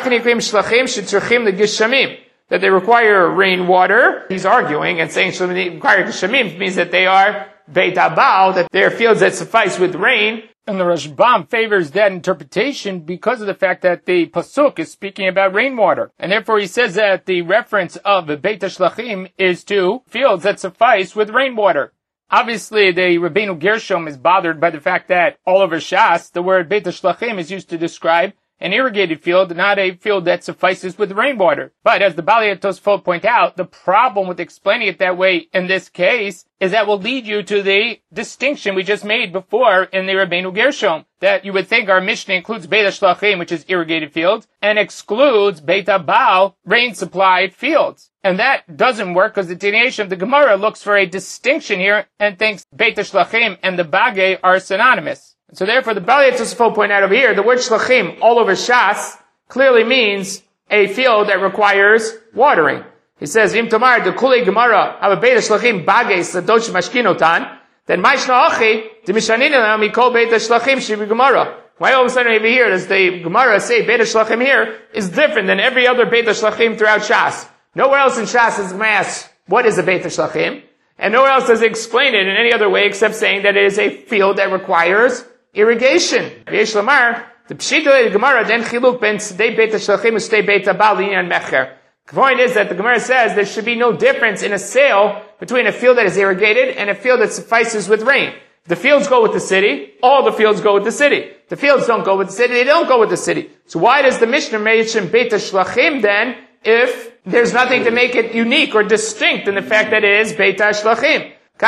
that they require rainwater. He's arguing and saying they require geshamim means that they are Beit Abal, that they are fields that suffice with rain. And the Rashbam favors that interpretation because of the fact that the Pasuk is speaking about rainwater. And therefore he says that the reference of Beit Shlachim is to fields that suffice with rainwater. Obviously, the Rabbeinu Gershom is bothered by the fact that all over Shas, the word Beit Shlachim is used to describe an irrigated field, not a field that suffices with rainwater. But as the Balei Tosfot point out, the problem with explaining it that way in this case is that will lead you to the distinction we just made before in the Rabbeinu Gershom, that you would think our Mishnah includes Beit Shlachim, which is irrigated fields, and excludes Beit Abal, rain-supplied fields. And that doesn't work because the delineation of the Gemara looks for a distinction here and thinks Beit Shlachim and the Bagay are synonymous. So therefore, the Balei Tosfot point out over here, the word Shlachim all over Shas clearly means a field that requires watering. He says, Vim Tomar, the Kulei Gemara, have a Beit Shlachim Bagay Sadosh Mashkinotan, then Maishna Achi, the Mishanina Mikol Beit Shlachim Shibi Gemara. Why all of a sudden over here does the Gemara say Beit Shlachim here is different than every other Beit Shlachim throughout Shas? Nowhere else in Shas is Gemara asks, what is a Beit Shlachim? And nowhere else does it explain it in any other way except saying that it is a field that requires irrigation. Yesh Lamar, the Pshita Gemara then chiluk ben Tzedei Beit Shlachim Ustei Beit Abal Linyan Mecher. The point is that the Gemara says there should be no difference in a sale between a field that is irrigated and a field that suffices with rain. The fields go with the city. All the fields go with the city. The fields don't go with the city. They don't go with the city. So why does the Mishnah mention Beit HaShlachim then if there's nothing to make it unique or distinct in the fact that it is Beit HaShlachim?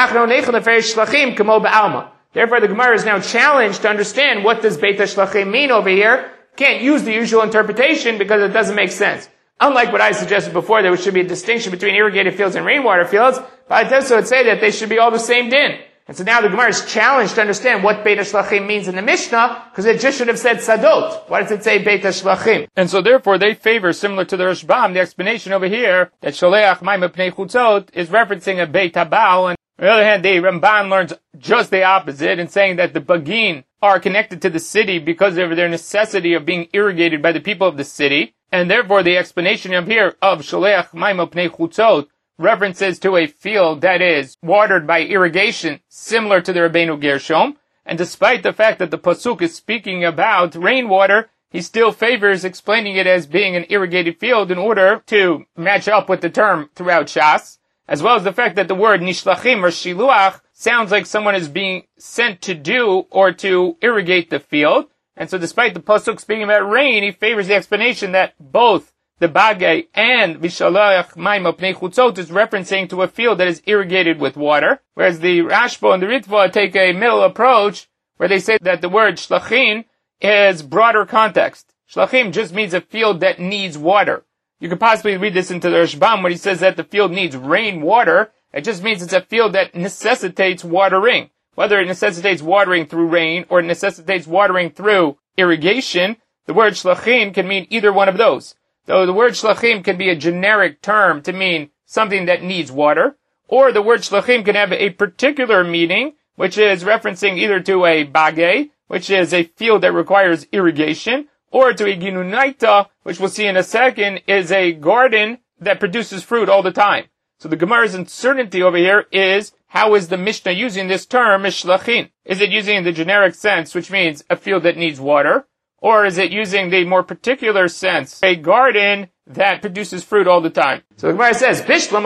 Therefore, the Gemara is now challenged to understand what does Beit HaShlachim mean over here. Can't use the usual interpretation because it doesn't make sense. Unlike what I suggested before, there should be a distinction between irrigated fields and rainwater fields, but I would say that they should be all the same din. And so now the Gemara is challenged to understand what Beit HaShlachim means in the Mishnah, because it just should have said Sadot. Why does it say Beit HaShlachim? And so therefore they favor, similar to the Rashbam, the explanation over here, that Sholeach Mayim Pnei Chutzot is referencing a Beit HaBaal, and on the other hand, the Ramban learns just the opposite in saying that the Bagin are connected to the city because of their necessity of being irrigated by the people of the city, and therefore the explanation of here of Sholeach Mayim Pnei Chutzot references to a field that is watered by irrigation, similar to the Rabbeinu Gershom. And despite the fact that the pasuk is speaking about rainwater, he still favors explaining it as being an irrigated field in order to match up with the term throughout Shas, as well as the fact that the word nishlachim or shiluach sounds like someone is being sent to do or to irrigate the field. And so despite the pasuk speaking about rain, he favors the explanation that both the Bagay and Vishalach Mayim Pnei Chutzot is referencing to a field that is irrigated with water, whereas the Rashba and the Ritva take a middle approach where they say that the word Shlachin is broader context. Shlachim just means a field that needs water. You could possibly read this into the Rashbam when he says that the field needs rainwater. It just means it's a field that necessitates watering. Whether it necessitates watering through rain or it necessitates watering through irrigation, the word Shlachin can mean either one of those. Though the word shlachim can be a generic term to mean something that needs water, or the word shlachim can have a particular meaning, which is referencing either to a bagay, which is a field that requires irrigation, or to a ginunaita, which we'll see in a second, is a garden that produces fruit all the time. So the Gemara's uncertainty over here is, how is the Mishnah using this term, shlachin? Is it using it in the generic sense, which means a field that needs water? Or is it using the more particular sense, a garden that produces fruit all the time? So the Gemara says,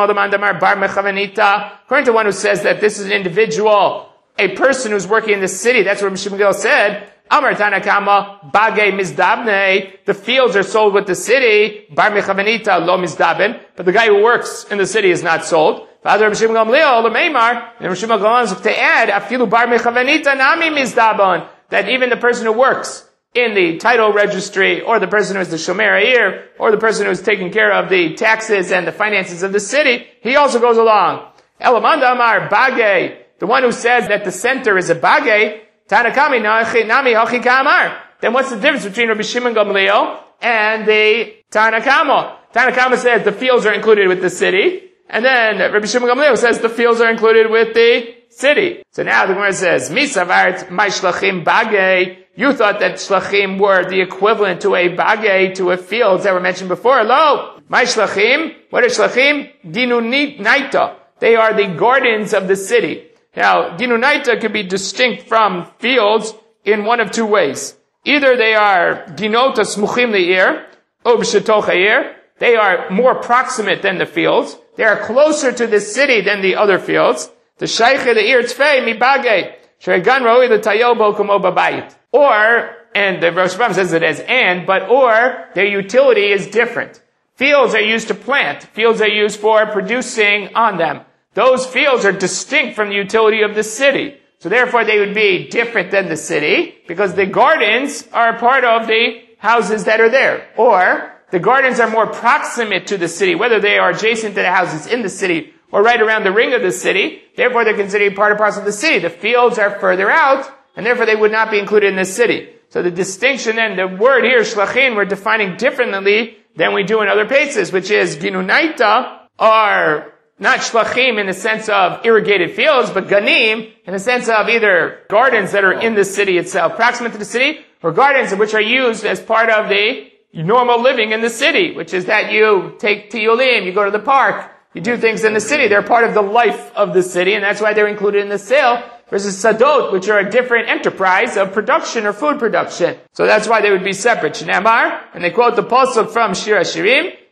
according to one who says that this is an individual, a person who's working in the city, that's what Mishim Gil said, Amar Tanakama, Bagay Mizdabne, the fields are sold with the city, Bar Mechavanita lo Mizdaben, but the guy who works in the city is not sold. Father Mishim Gamliel, Lemeimar, and Mishim Gamliel to add, Afilu Bar Mechavanita nami Mizdabon, that even the person who works in the title registry, or the person who is the Shomer Ha'ir, or the person who is taking care of the taxes and the finances of the city, he also goes along. Elamanda Amar Bagay, the one who says that the center is a Bagay, Tanakami Nami Hachi Kamar. Then what's the difference between Rabbi Shimon Gamliel and the Tanakama? Tanakama says the fields are included with the city, and then Rabbi Shimon Gamliel says the fields are included with the city. So now the Gemara says, Misavart my shlachim bagay. You thought that shlachim were the equivalent to a bagay, to a fields that were mentioned before. Lo, my shlachim. What are shlachim? Ginunaita. They are the gardens of the city. Now, ginunaita can be distinct from fields in one of two ways. Either they are ginota smuchim le'ir, or b'shetoch ha'ir. They are more proximate than the fields. They are closer to the city than the other fields. The shaykh le'ir tzvei mi bagay. Shegan roi l'tayel bo kamo babayit. Or, and the Rosh Hashanah says it as and, but or, their utility is different. Fields are used to plant. Fields are used for producing on them. Those fields are distinct from the utility of the city. So therefore they would be different than the city, because the gardens are part of the houses that are there. Or, the gardens are more proximate to the city, whether they are adjacent to the houses in the city, or right around the ring of the city. Therefore they're considered part and parcel of the city. The fields are further out, and therefore they would not be included in the city. So the distinction and the word here, shlachin, we're defining differently than we do in other places, which is ginunaita are not shlachim in the sense of irrigated fields, but ganim in the sense of either gardens that are in the city itself, proximate to the city, or gardens which are used as part of the normal living in the city, which is that you take tiyulim, you go to the park, you do things in the city. They're part of the life of the city, and that's why they're included in the sale, versus sadot, which are a different enterprise of production or food production. So that's why they would be separate. Shnamar, and they quote the pasuk from Shir HaShirim,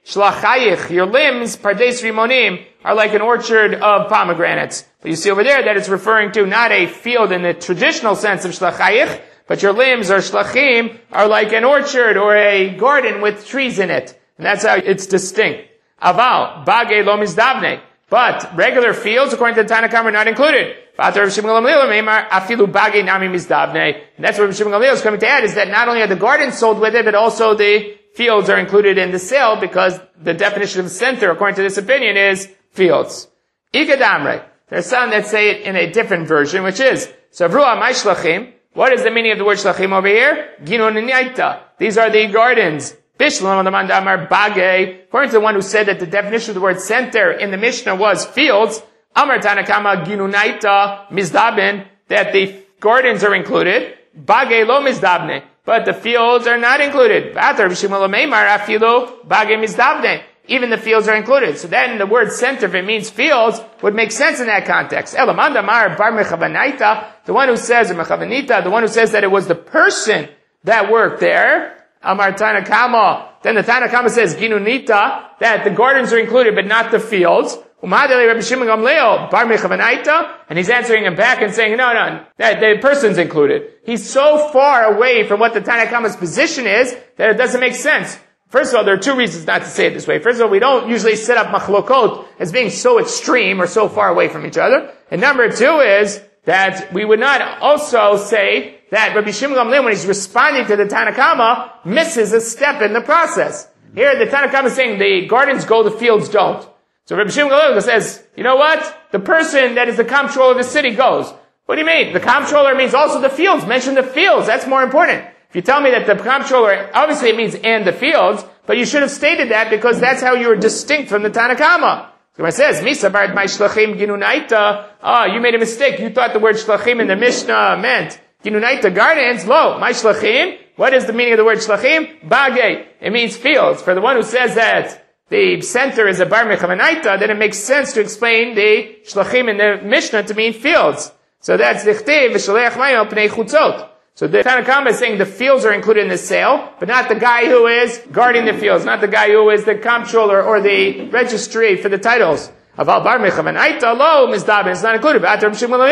Shlachayich, your limbs, pardes rimonim, are like an orchard of pomegranates. But you see over there that it's referring to not a field in the traditional sense of shlachayich, but your limbs or shlachim are like an orchard or a garden with trees in it. And that's how it's distinct. Aval, bagay lo mizdavne. But regular fields, according to the Tanna Kamma, are not included. And that's what Rabbi Shimon Gamliel is coming to add, is that not only are the gardens sold with it, but also the fields are included in the sale, because the definition of center, according to this opinion, is fields. Ikadamre. There's some that say it in a different version, which is, Savrua my shlachim. What is the meaning of the word shlachim over here? Ginun. These are the gardens. According to the one who said that the definition of the word center in the Mishnah was fields, Amar Tanna Kamma ginunaita mizdabin, that the gardens are included, bagay lo mizdabne, but the fields are not included. Even the fields are included. So then the word center, if it means fields, would make sense in that context. The one who says, the one who says that it was the person that worked there, Amar Tanna Kamma, then the Tanna Kamma says, Ginunita, that the gardens are included, but not the fields. And he's answering him back and saying, no, that the person's included. He's so far away from what the Tanna Kamma's position is, that it doesn't make sense. First of all, there are two reasons not to say it this way. First of all, we don't usually set up machlokot as being so extreme or so far away from each other. And number two is that we would not also say that Rabbi Shimon Gamliel, when he's responding to the Tanna Kamma, misses a step in the process. Here, the Tanna Kamma is saying the gardens go, the fields don't. So Rabbi Shimon Gamliel says, you know what? The person that is the comptroller of the city goes. What do you mean? The comptroller means also the fields. Mention the fields. That's more important. If you tell me that the comptroller, obviously it means and the fields, but you should have stated that because that's how you were distinct from the Tanna Kamma. So it says, Misa bard my shlachim ginunaita. You made a mistake. You thought the word shlachim in the Mishnah meant ginunaita gardens. Lo, my shlachim. What is the meaning of the word shlachim? Bagay. It means fields. For the one who says that the center is a bar mechavanaita, then it makes sense to explain the shlachim in the Mishnah to mean fields. So that's dichtiv v'shalech mayim pnei chutzot. So the Tanna Kamma is saying the fields are included in the sale, but not the guy who is guarding the fields, not the guy who is the comptroller or the registry for the titles. Aval bar mechavanaita lo mizdabin. It's not included. That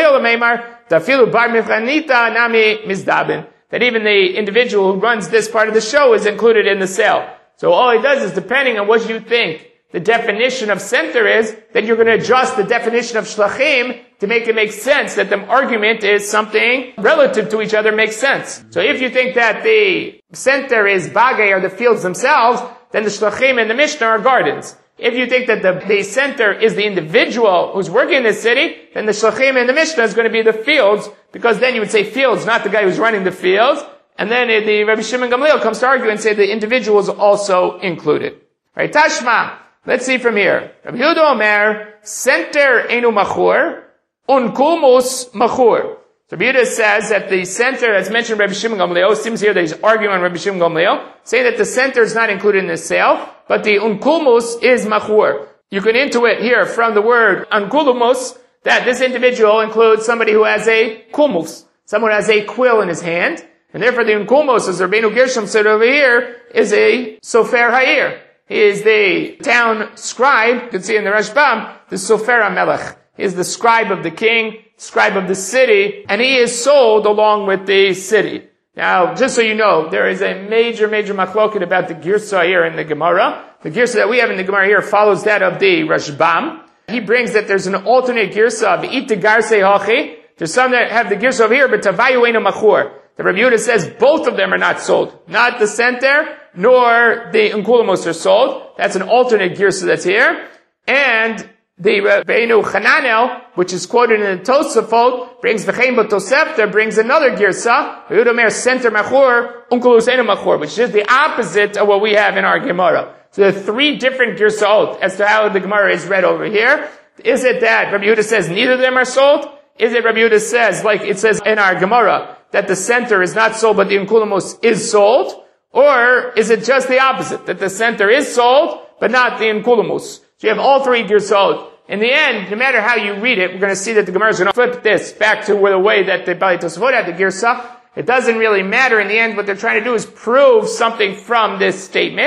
even the individual who runs this part of the show is included in the sale. So all he does is, depending on what you think the definition of center is, then you're going to adjust the definition of shlachim to make it make sense that the argument is something relative to each other makes sense. So if you think that the center is bagay or the fields themselves, then the shlachim and the Mishnah are gardens. If you think that the center is the individual who's working in the city, then the shlachim and the Mishnah is going to be the fields, because then you would say fields, not the guy who's running the fields. And then the Rabbi Shimon Gamliel comes to argue and say the individual is also included. Right, Tashma. Let's see from here. Rabbi Yehuda Omer, center enu machur, unkulmus machur. So Rabbi Yehuda says that the center, as mentioned by Rabbi Shimon Gamliel, seems here that he's arguing on Rabbi Shimon Gamliel, saying that the center is not included in the sale, but the unkulmus is machur. You can intuit here from the word unkulmus that this individual includes somebody who has a kulmus, someone who has a quill in his hand, and therefore the unkulmus, as Rabbeinu Gershom said over here, is a sofer ha'ir. He is the town scribe, you can see in the Rashbam, the Sofer HaMelech. He is the scribe of the king, scribe of the city, and he is sold along with the city. Now, just so you know, there is a major machloket about the Girsa here in the Gemara. The Girsa that we have in the Gemara here follows that of the Rashbam. He brings that there's an alternate Girsa of Ita Garsei Hachi. There's some that have the Girsa over here, but Tavayu Eino Machur. The Rabbi Yehuda says both of them are not sold. Not the center, nor the unkulamos are sold. That's an alternate girsa that's here. And the Rabbeinu Chananel, which is quoted in the Tosafot, brings v'chein b'tosefta, brings another girsa, Yehuda Omer center machur, unkulus eno machur, which is the opposite of what we have in our Gemara. So there are three different girsaot as to how the Gemara is read over here. Is it that Rabbi Yehuda says neither of them are sold? Is it Rabbi Yehuda says, like it says in our Gemara, that the center is not sold, but the unkulamos is sold? Or is it just the opposite, that the center is sold, but not the unkulamos? So you have all three girsot. In the end, no matter how you read it, we're going to see that the Gemara is going to flip this back to the way that the Bali Tosafot had the girsa. It doesn't really matter. In the end, what they're trying to do is prove something from this statement.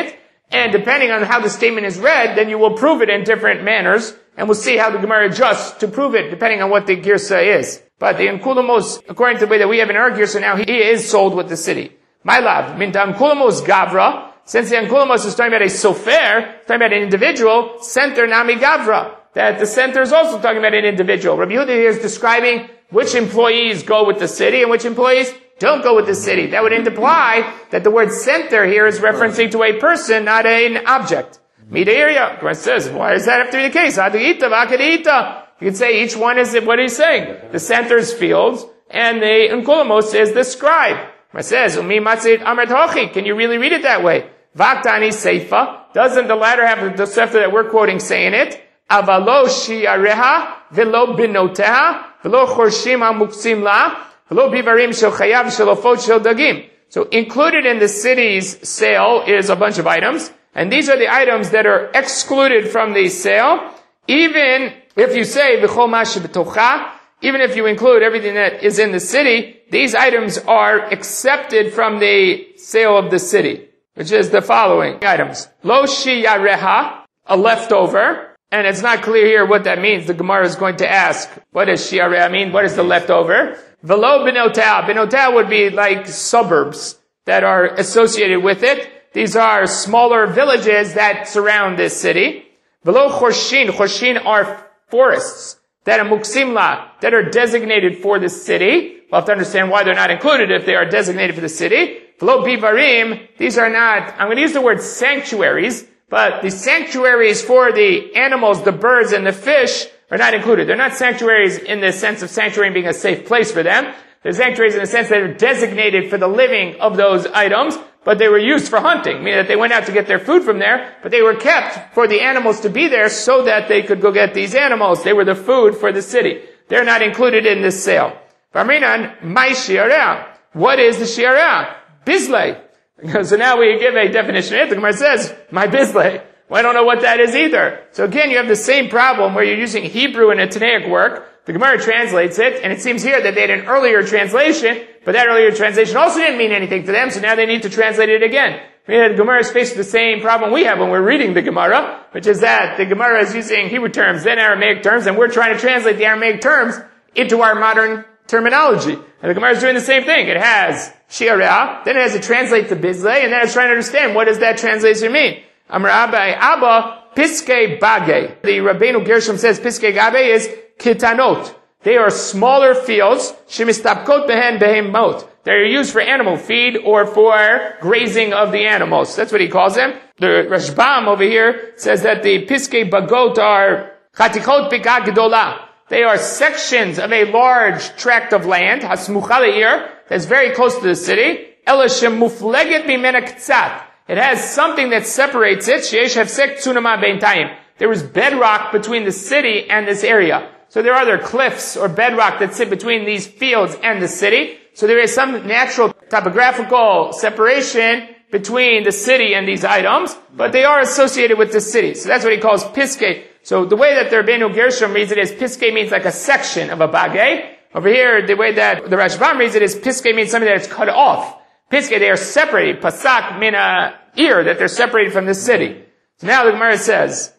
And depending on how the statement is read, then you will prove it in different manners, and we'll see how the Gemara adjusts to prove it, depending on what the girsa is. But the Ankulamos, according to the way that we have in our girsa now, he is sold with the city. My love, min da Ankulamos gavra, since the Ankulamos is talking about a sofer, talking about an individual, center nami gavra, that the center is also talking about an individual. Rabbi Yehuda here is describing which employees go with the city and which employees don't go with the city. That would imply that the word center here is referencing to a person, not an object. Midairia, Gemara says, why does that have to be the case? Adita, vakadita. You could say each one is what he's saying. The center is fields, and the Unkulamos is the scribe. Gemara says, Umi matzit amrit hochi. Can you really read it that way? Vaktani seifa. Doesn't the latter have the Sefer that we're quoting saying it? Avalo shiareha, velo binoteha, velo chorshim ha-muksim la, velo bivarim shel chayav shelofot shel dagim. So included in the city's sale is a bunch of items, and these are the items that are excluded from the sale, even if you say v'chol ma shebetocha, even if you include everything that is in the city, these items are accepted from the sale of the city, which is the following items. Lo shiyareha, a leftover, and it's not clear here what that means. The Gemara is going to ask, what does shiyareha mean? What is the leftover? Velo binotea. Binotea would be like suburbs that are associated with it. These are smaller villages that surround this city. Velo chorshin. Chorshin are forests that are muksimla, that are designated for the city. We'll have to understand why they're not included if they are designated for the city. Velo bivarim. These are not, I'm going to use the word sanctuaries, but the sanctuaries for the animals, the birds, and the fish are not included. They're not sanctuaries in the sense of sanctuary being a safe place for them. They're sanctuaries in the sense that they're designated for the living of those items, but they were used for hunting, meaning that they went out to get their food from there, but they were kept for the animals to be there so that they could go get these animals. They were the food for the city. They're not included in this sale. V'amrinan, my shiareh. What is the shiareh? Bizlei. So now we give a definition. The Gemara says, my bizlei. Well, I don't know what that is either. So again, you have the same problem where you're using Hebrew in a Tanaic work. The Gemara translates it, and it seems here that they had an earlier translation, but that earlier translation also didn't mean anything to them, so now they need to translate it again. The Gemara is faced with the same problem we have when we're reading the Gemara, which is that the Gemara is using Hebrew terms, then Aramaic terms, and we're trying to translate the Aramaic terms into our modern terminology. And the Gemara is doing the same thing. It has shiareh, then it has to translate to bizlei, and then it's trying to understand what does that translation mean. Amar Abai Abba, Piskei Bagei. The Rabbeinu Gershom says Piskei Gabe is kitanot. They are smaller fields, shemistapkot behen behemot. They're used for animal feed or for grazing of the animals. That's what he calls them. The Rashbam over here says that the Piskei Bagot are chatikot pika gedola. They are sections of a large tract of land, hasmucha le'ir, that's very close to the city. Ela shemufleget mimena ktsat. It has something that separates it. Sheyesh hefsek tsunama beintayim. There is bedrock between the city and this area. So there are other cliffs or bedrock that sit between these fields and the city. So there is some natural topographical separation between the city and these items, but they are associated with the city. So that's what he calls piskei. So the way that the Rabbeinu Gershom reads it is piskei means like a section of a bagay. Over here, the way that the Rashbam reads it is piskei means something that's cut off. Piskei, they are separated. Pasak mina ear, that they're separated from the city. So now the Gemara says,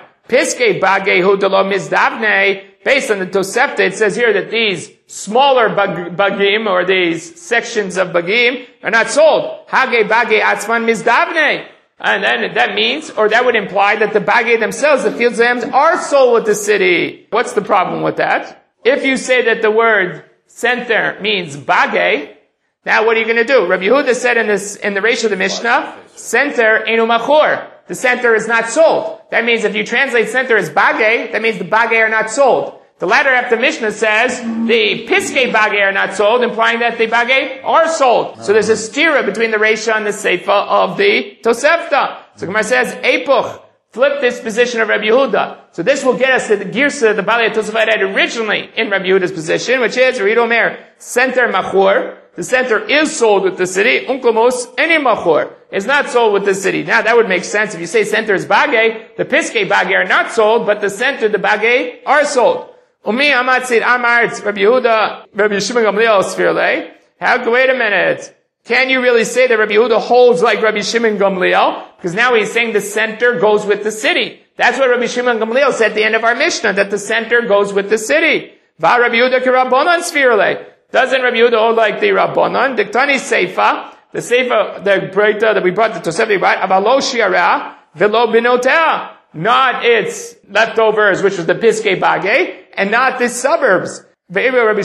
piskei bagay hu delo mizdavne, based on the Tosefta, it says here that these smaller bagim, or these sections of bagim, are not sold. Hage bagay atzman mizdavne. And then that means, or that would imply that the bagay themselves, the fields of them, are sold with the city. What's the problem with that? If you say that the word center means bagay, now what are you going to do? Rabbi Yehuda said in the Reish of the Mishnah, center enu machor. The center is not sold. That means if you translate center as bagay, that means the bagay are not sold. The latter half of the Mishnah says the piskei bagay are not sold, implying that the bagay are sold. So there's a stira between the Reisha and the Seifa of the Tosefta. So Gemara says, Epuch, flip this position of Rabbi Yehuda. So this will get us to the girsa the Balei Tosefta had originally in Rabbi Yehuda's position, which is, Rid Omer, center machur. The center is sold with the city. Unklamos any machur is not sold with the city. Now that would make sense if you say center is bagay. The piskei bagay are not sold, but the center, the bagay, are sold. Umi amatzit amartz Rabbi Yehuda, Rabbi Shimon Gamliel Sfirle. Wait a minute. can you really say that Rabbi Yehuda holds like Rabbi Shimon Gamliel? Because now he's saying the center goes with the city. That's what Rabbi Shimon Gamliel said at the end of our Mishnah, that the center goes with the city. Va Rabbi Yehuda ki Rabbanan sfirle. Doesn't Rabbi Yehuda hold like the Rabbanan? Diktani Seifa, the Seifa, the Breita that we brought, the Tosefta, Abalo Shiara, Velo Binotea. Not its leftovers, which was the Piskei Bagay, and not the suburbs. When you sell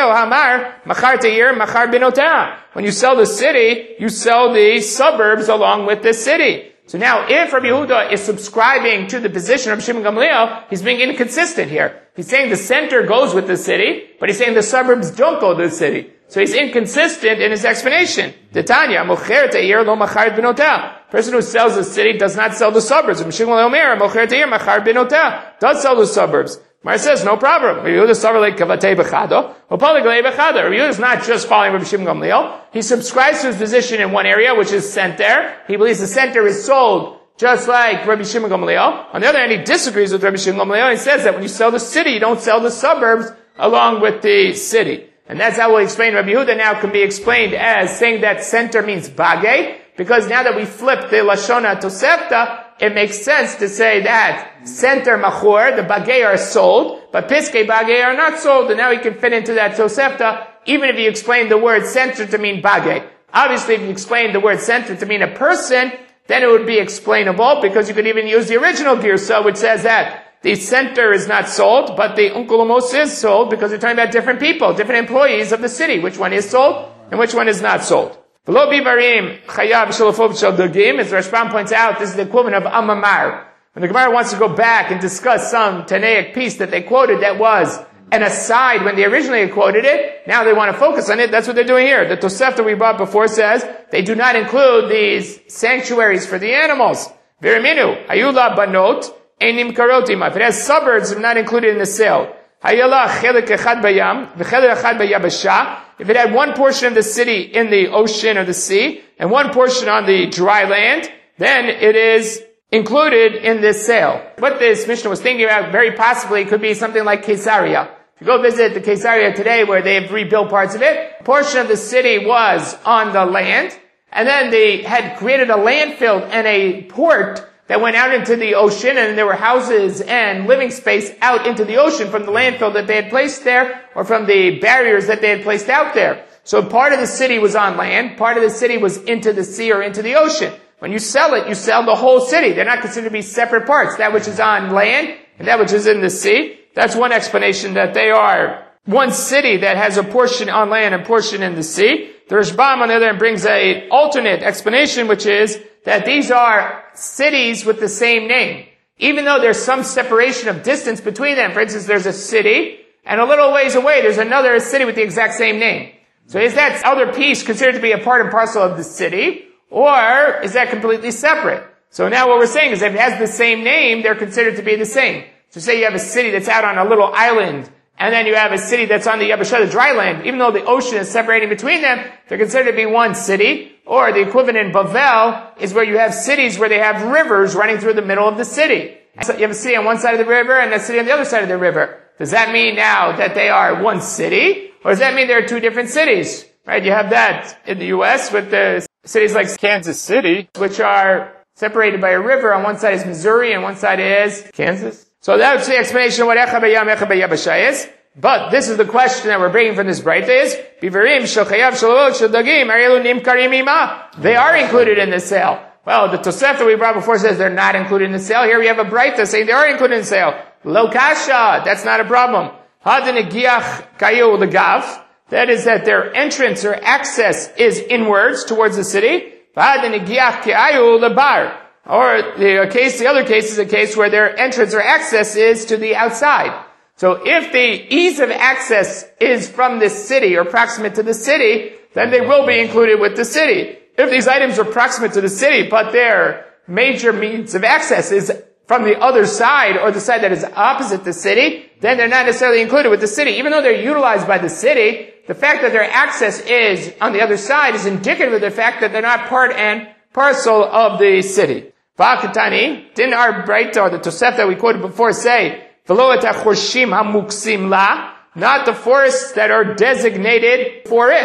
the city, you sell the suburbs along with the city. So now, if Rabbi Yehuda is subscribing to the position of Rabbi Shimon Gamliel, he's being inconsistent here. He's saying the center goes with the city, but he's saying the suburbs don't go to the city. So he's inconsistent in his explanation. Titania, person who sells the city does not sell the suburbs. Rabbi Shimon Gamliel does sell the suburbs. Mar says, no problem. Rabbi Yehuda is not just following Rabbi Shimon Gamliel. He subscribes to his position in one area, which is center. He believes the center is sold just like Rabbi Shimon Gamliel. On the other hand, he disagrees with Rabbi Shimon Gamliel. He says that when you sell the city, you don't sell the suburbs along with the city. And that's how we'll explain Rabbi Yehuda now can be explained as saying that center means bagay, because now that we flip the Lashona Tosefta, it makes sense to say that center machor, the bagay are sold, but piskei bagay are not sold, and now we can fit into that Tosefta, even if you explain the word center to mean bagay. Obviously, if you explain the word center to mean a person, then it would be explainable, because you could even use the original Girsa, which says that the center is not sold, but the Unkulamos is sold, because we're talking about different people, different employees of the city, which one is sold, and which one is not sold. As Rashbam points out, this is the equivalent of Amamar. When the Gemara wants to go back and discuss some Tanaic piece that they quoted that was an aside when they originally quoted it, now they want to focus on it. That's what they're doing here. The Tosefta we brought before says they do not include these sanctuaries for the animals. Viriminu, Hayula Banot, Einim Karotima. If it has suburbs, it's not included in the sale. Hayala Chelik Echad Bayam, V'Chelik Echad Bayabasha. If it had one portion of the city in the ocean or the sea, and one portion on the dry land, then it is included in this sale. What this Mishnah was thinking about very possibly could be something like Caesarea. If you go visit the Caesarea today where they've rebuilt parts of it, a portion of the city was on the land, and then they had created a landfill and a port that went out into the ocean, and there were houses and living space out into the ocean from the landfill that they had placed there, or from the barriers that they had placed out there. So part of the city was on land, part of the city was into the sea or into the ocean. When you sell it, you sell the whole city. They're not considered to be separate parts, that which is on land and that which is in the sea. That's one explanation, that they are one city that has a portion on land and portion in the sea. The Rashbam, on the other hand, brings an alternate explanation, which is that these are cities with the same name. Even though there's some separation of distance between them. For instance, there's a city, and a little ways away there's another city with the exact same name. So is that other piece considered to be a part and parcel of the city, or is that completely separate? So now what we're saying is if it has the same name, they're considered to be the same. So say you have a city that's out on a little island, and then you have a city that's on the Yabashah, the dry land. Even though the ocean is separating between them, they're considered to be one city. Or the equivalent in Bavel is where you have cities where they have rivers running through the middle of the city. So you have a city on one side of the river and a city on the other side of the river. Does that mean now that they are one city? Or does that mean there are two different cities? Right? You have that in the U.S. with the cities like Kansas City, which are separated by a river. On one side is Missouri and one side is Kansas. So that's the explanation of what Echa Bayam, Echa Bayabasha is. But this is the question that we're bringing from this Breita is, Bivarim, Shochayav, Shalot, Shadagim, Arielu, Nimkarim, Ima. They are included in the sale. Well, the Tosefta we brought before says they're not included in the sale. Here we have a Breita saying they are included in the sale. Lo kasha, that's not a problem. Hadanigiach kayu legav. That is that their entrance or access is inwards towards the city. Hadanigiach kayu lebar. Or the other case is a case where their entrance or access is to the outside. So if the ease of access is from this city or proximate to the city, then they will be included with the city. If these items are proximate to the city, but their major means of access is from the other side or the side that is opposite the city, then they're not necessarily included with the city. Even though they're utilized by the city, the fact that their access is on the other side is indicative of the fact that they're not part and parcel of the city. V'akatani, didn't our Breita or the Tosefta that we quoted before say, not the forests that are designated for it.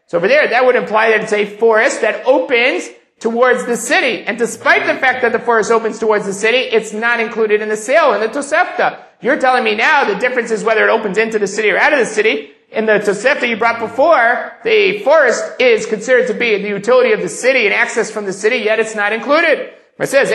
So over there, that would imply that it's a forest that opens towards the city. And despite the fact that the forest opens towards the city, it's not included in the sale, in the Tosefta. You're telling me now the difference is whether it opens into the city or out of the city. In the Tosefta you brought before, the forest is considered to be the utility of the city and access from the city, yet it's not included. It says,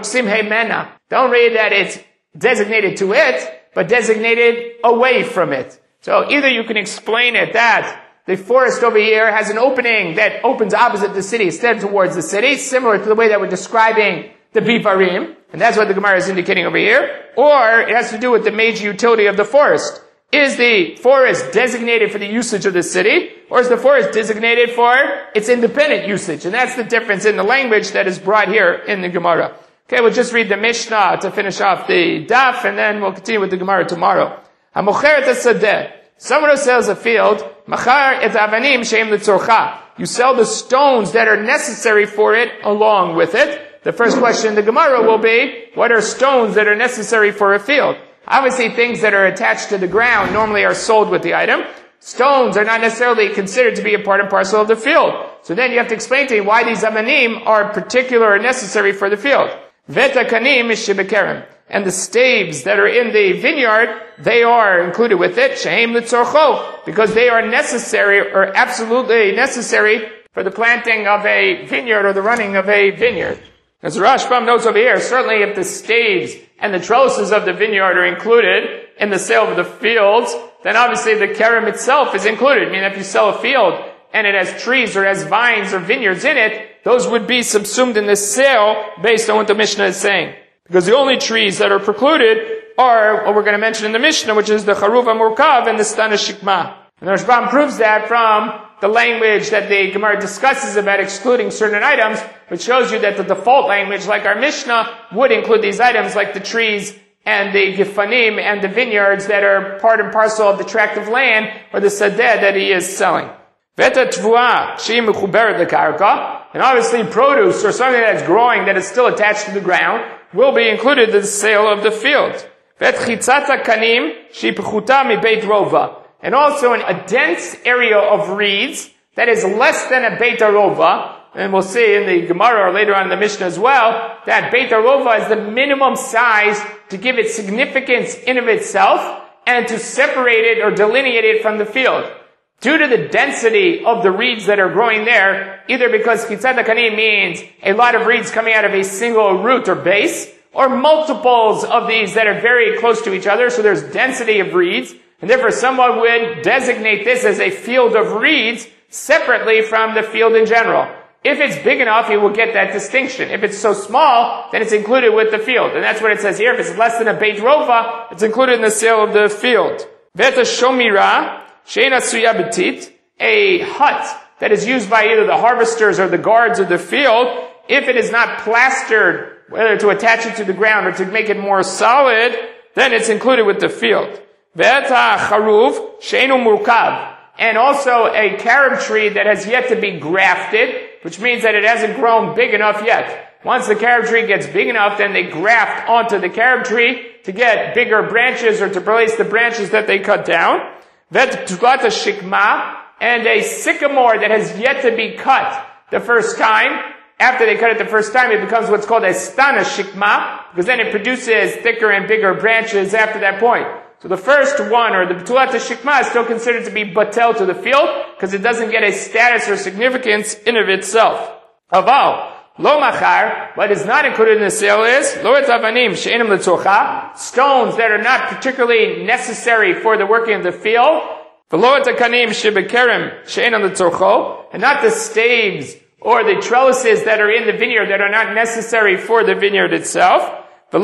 don't read that it's designated to it, but designated away from it. So either you can explain it that the forest over here has an opening that opens opposite the city instead towards the city, similar to the way that we're describing the Bivarim, and that's what the Gemara is indicating over here, or it has to do with the major utility of the forest. Is the forest designated for the usage of the city, or is the forest designated for its independent usage? And that's the difference in the language that is brought here in the Gemara. Okay, we'll just read the Mishnah to finish off the daf, and then we'll continue with the Gemara tomorrow. HaMocheret HaSadeh. Someone who sells a field, Machar et avanim sheim letzorcha. You sell the stones that are necessary for it along with it. The first question in the Gemara will be, what are stones that are necessary for a field? Obviously, things that are attached to the ground normally are sold with the item. Stones are not necessarily considered to be a part and parcel of the field. So then you have to explain to me why these avanim are particular or necessary for the field. Veta kanim is shibekerem. And the staves that are in the vineyard, they are included with it, shehem litzorcho, because they are necessary or absolutely necessary for the planting of a vineyard or the running of a vineyard. As Rashbam notes over here, certainly if the staves and the trellises of the vineyard are included in the sale of the fields, then obviously the kerem itself is included. I mean, if you sell a field and it has trees or has vines or vineyards in it, those would be subsumed in the sale based on what the Mishnah is saying. Because the only trees that are precluded are what we're going to mention in the Mishnah, which is the Charuv HaMurkav and the Stana Shikma. And the Rashbam proves that from the language that the Gemara discusses about excluding certain items, which shows you that the default language, like our Mishnah, would include these items like the trees and the Gifanim and the vineyards that are part and parcel of the tract of land or the Sadeh that he is selling. Veta Tvua, Sheim Mechuberet Lekarka, and obviously produce or something that's growing that is still attached to the ground will be included in the sale of the field. Vet Chitzata Kanim, Shepechuta Mi Beit Rova. And also in a dense area of reeds that is less than a Beit Arova, and we'll see in the Gemara or later on in the Mishnah as well, that Beit Arova is the minimum size to give it significance in of itself and to separate it or delineate it from the field. Due to the density of the reeds that are growing there, either because Chitzat HaKanim means a lot of reeds coming out of a single root or base, or multiples of these that are very close to each other, so there's density of reeds, and therefore someone would designate this as a field of reeds separately from the field in general. If it's big enough, you will get that distinction. If it's so small, then it's included with the field. And that's what it says here. If it's less than a Beit Rova, it's included in the sale of the field. Veta Shomira, Sheina Suya Betit, a hut that is used by either the harvesters or the guards of the field, if it is not plastered, whether to attach it to the ground or to make it more solid, then it's included with the field. Veta Charuv, Sheinu Murkav, and also a carob tree that has yet to be grafted, which means that it hasn't grown big enough yet. Once the carob tree gets big enough, then they graft onto the carob tree to get bigger branches or to replace the branches that they cut down. Vet Tulata Shikma, and a sycamore that has yet to be cut the first time. After they cut it the first time, it becomes what's called a Stana Shikma, because then it produces thicker and bigger branches after that point. So the first one, or the B'tulat Shikma, is still considered to be batel to the field, because it doesn't get a status or significance in of itself. Aval, lo machar, what is not included in the sale is, lo et avanim she'enim letzorcha, stones that are not particularly necessary for the working of the field, v'lo et akanim shebekerem she'enim letzorcho, and not the staves or the trellises that are in the vineyard that are not necessary for the vineyard itself, and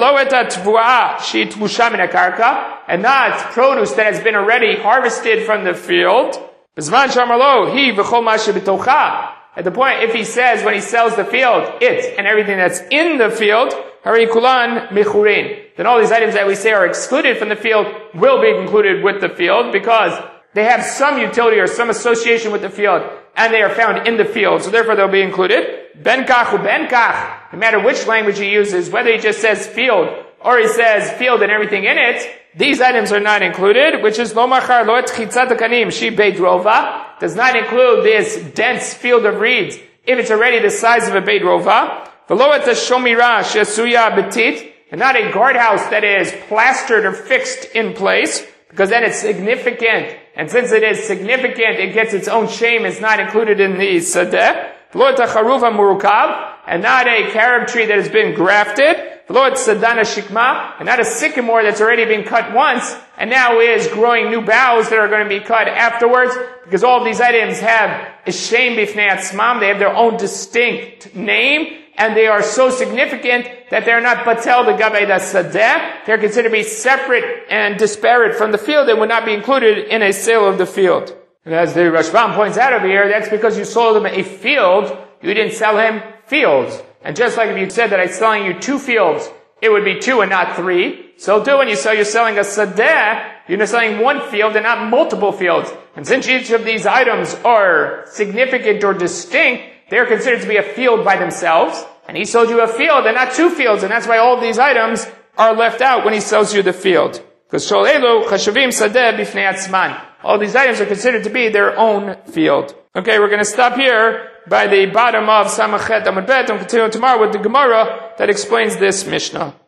not produce that has been already harvested from the field. At the point, if he says when he sells the field, it and everything that's in the field, then all these items that we say are excluded from the field will be included with the field because they have some utility or some association with the field and they are found in the field, so therefore they'll be included. Benkach u benkach, no matter which language he uses, whether he just says field or he says field and everything in it, these items are not included, which is lo machar lo et chitzat hakanim shi beit rova, does not include this dense field of reeds if it's already the size of a beit rova. V'lo et shomira shesuya betit, and not a guardhouse that is plastered or fixed in place, because then it's significant. And since it is significant, it gets its own shame. It's not included in the sadeh. V'lo et charuva murukav, and not a carob tree that has been grafted. V'lo et sadana shikma, and not a sycamore that's already been cut once, and now is growing new boughs that are going to be cut afterwards, because all of these items have a shem bifnei atzmam. They have their own distinct name, and they are so significant that they're not batel the gavei da sadeh. They're considered to be separate and disparate from the field and would not be included in a sale of the field. And as the Rashbam points out over here, that's because you sold him a field, you didn't sell him fields. And just like if you said that I'm selling you 2 fields, it would be 2 and not 3. So too, when you're selling a sadeh, you're selling 1 field and not multiple fields. And since each of these items are significant or distinct, they're considered to be a field by themselves. And he sold you a field and not 2 fields. And that's why all of these items are left out when he sells you the field. Because sholelu chashavim sadeh bifnei atzman. All these items are considered to be their own field. Okay, we're going to stop here by the bottom of Samachet Amud Bet and continue tomorrow with the Gemara that explains this Mishnah.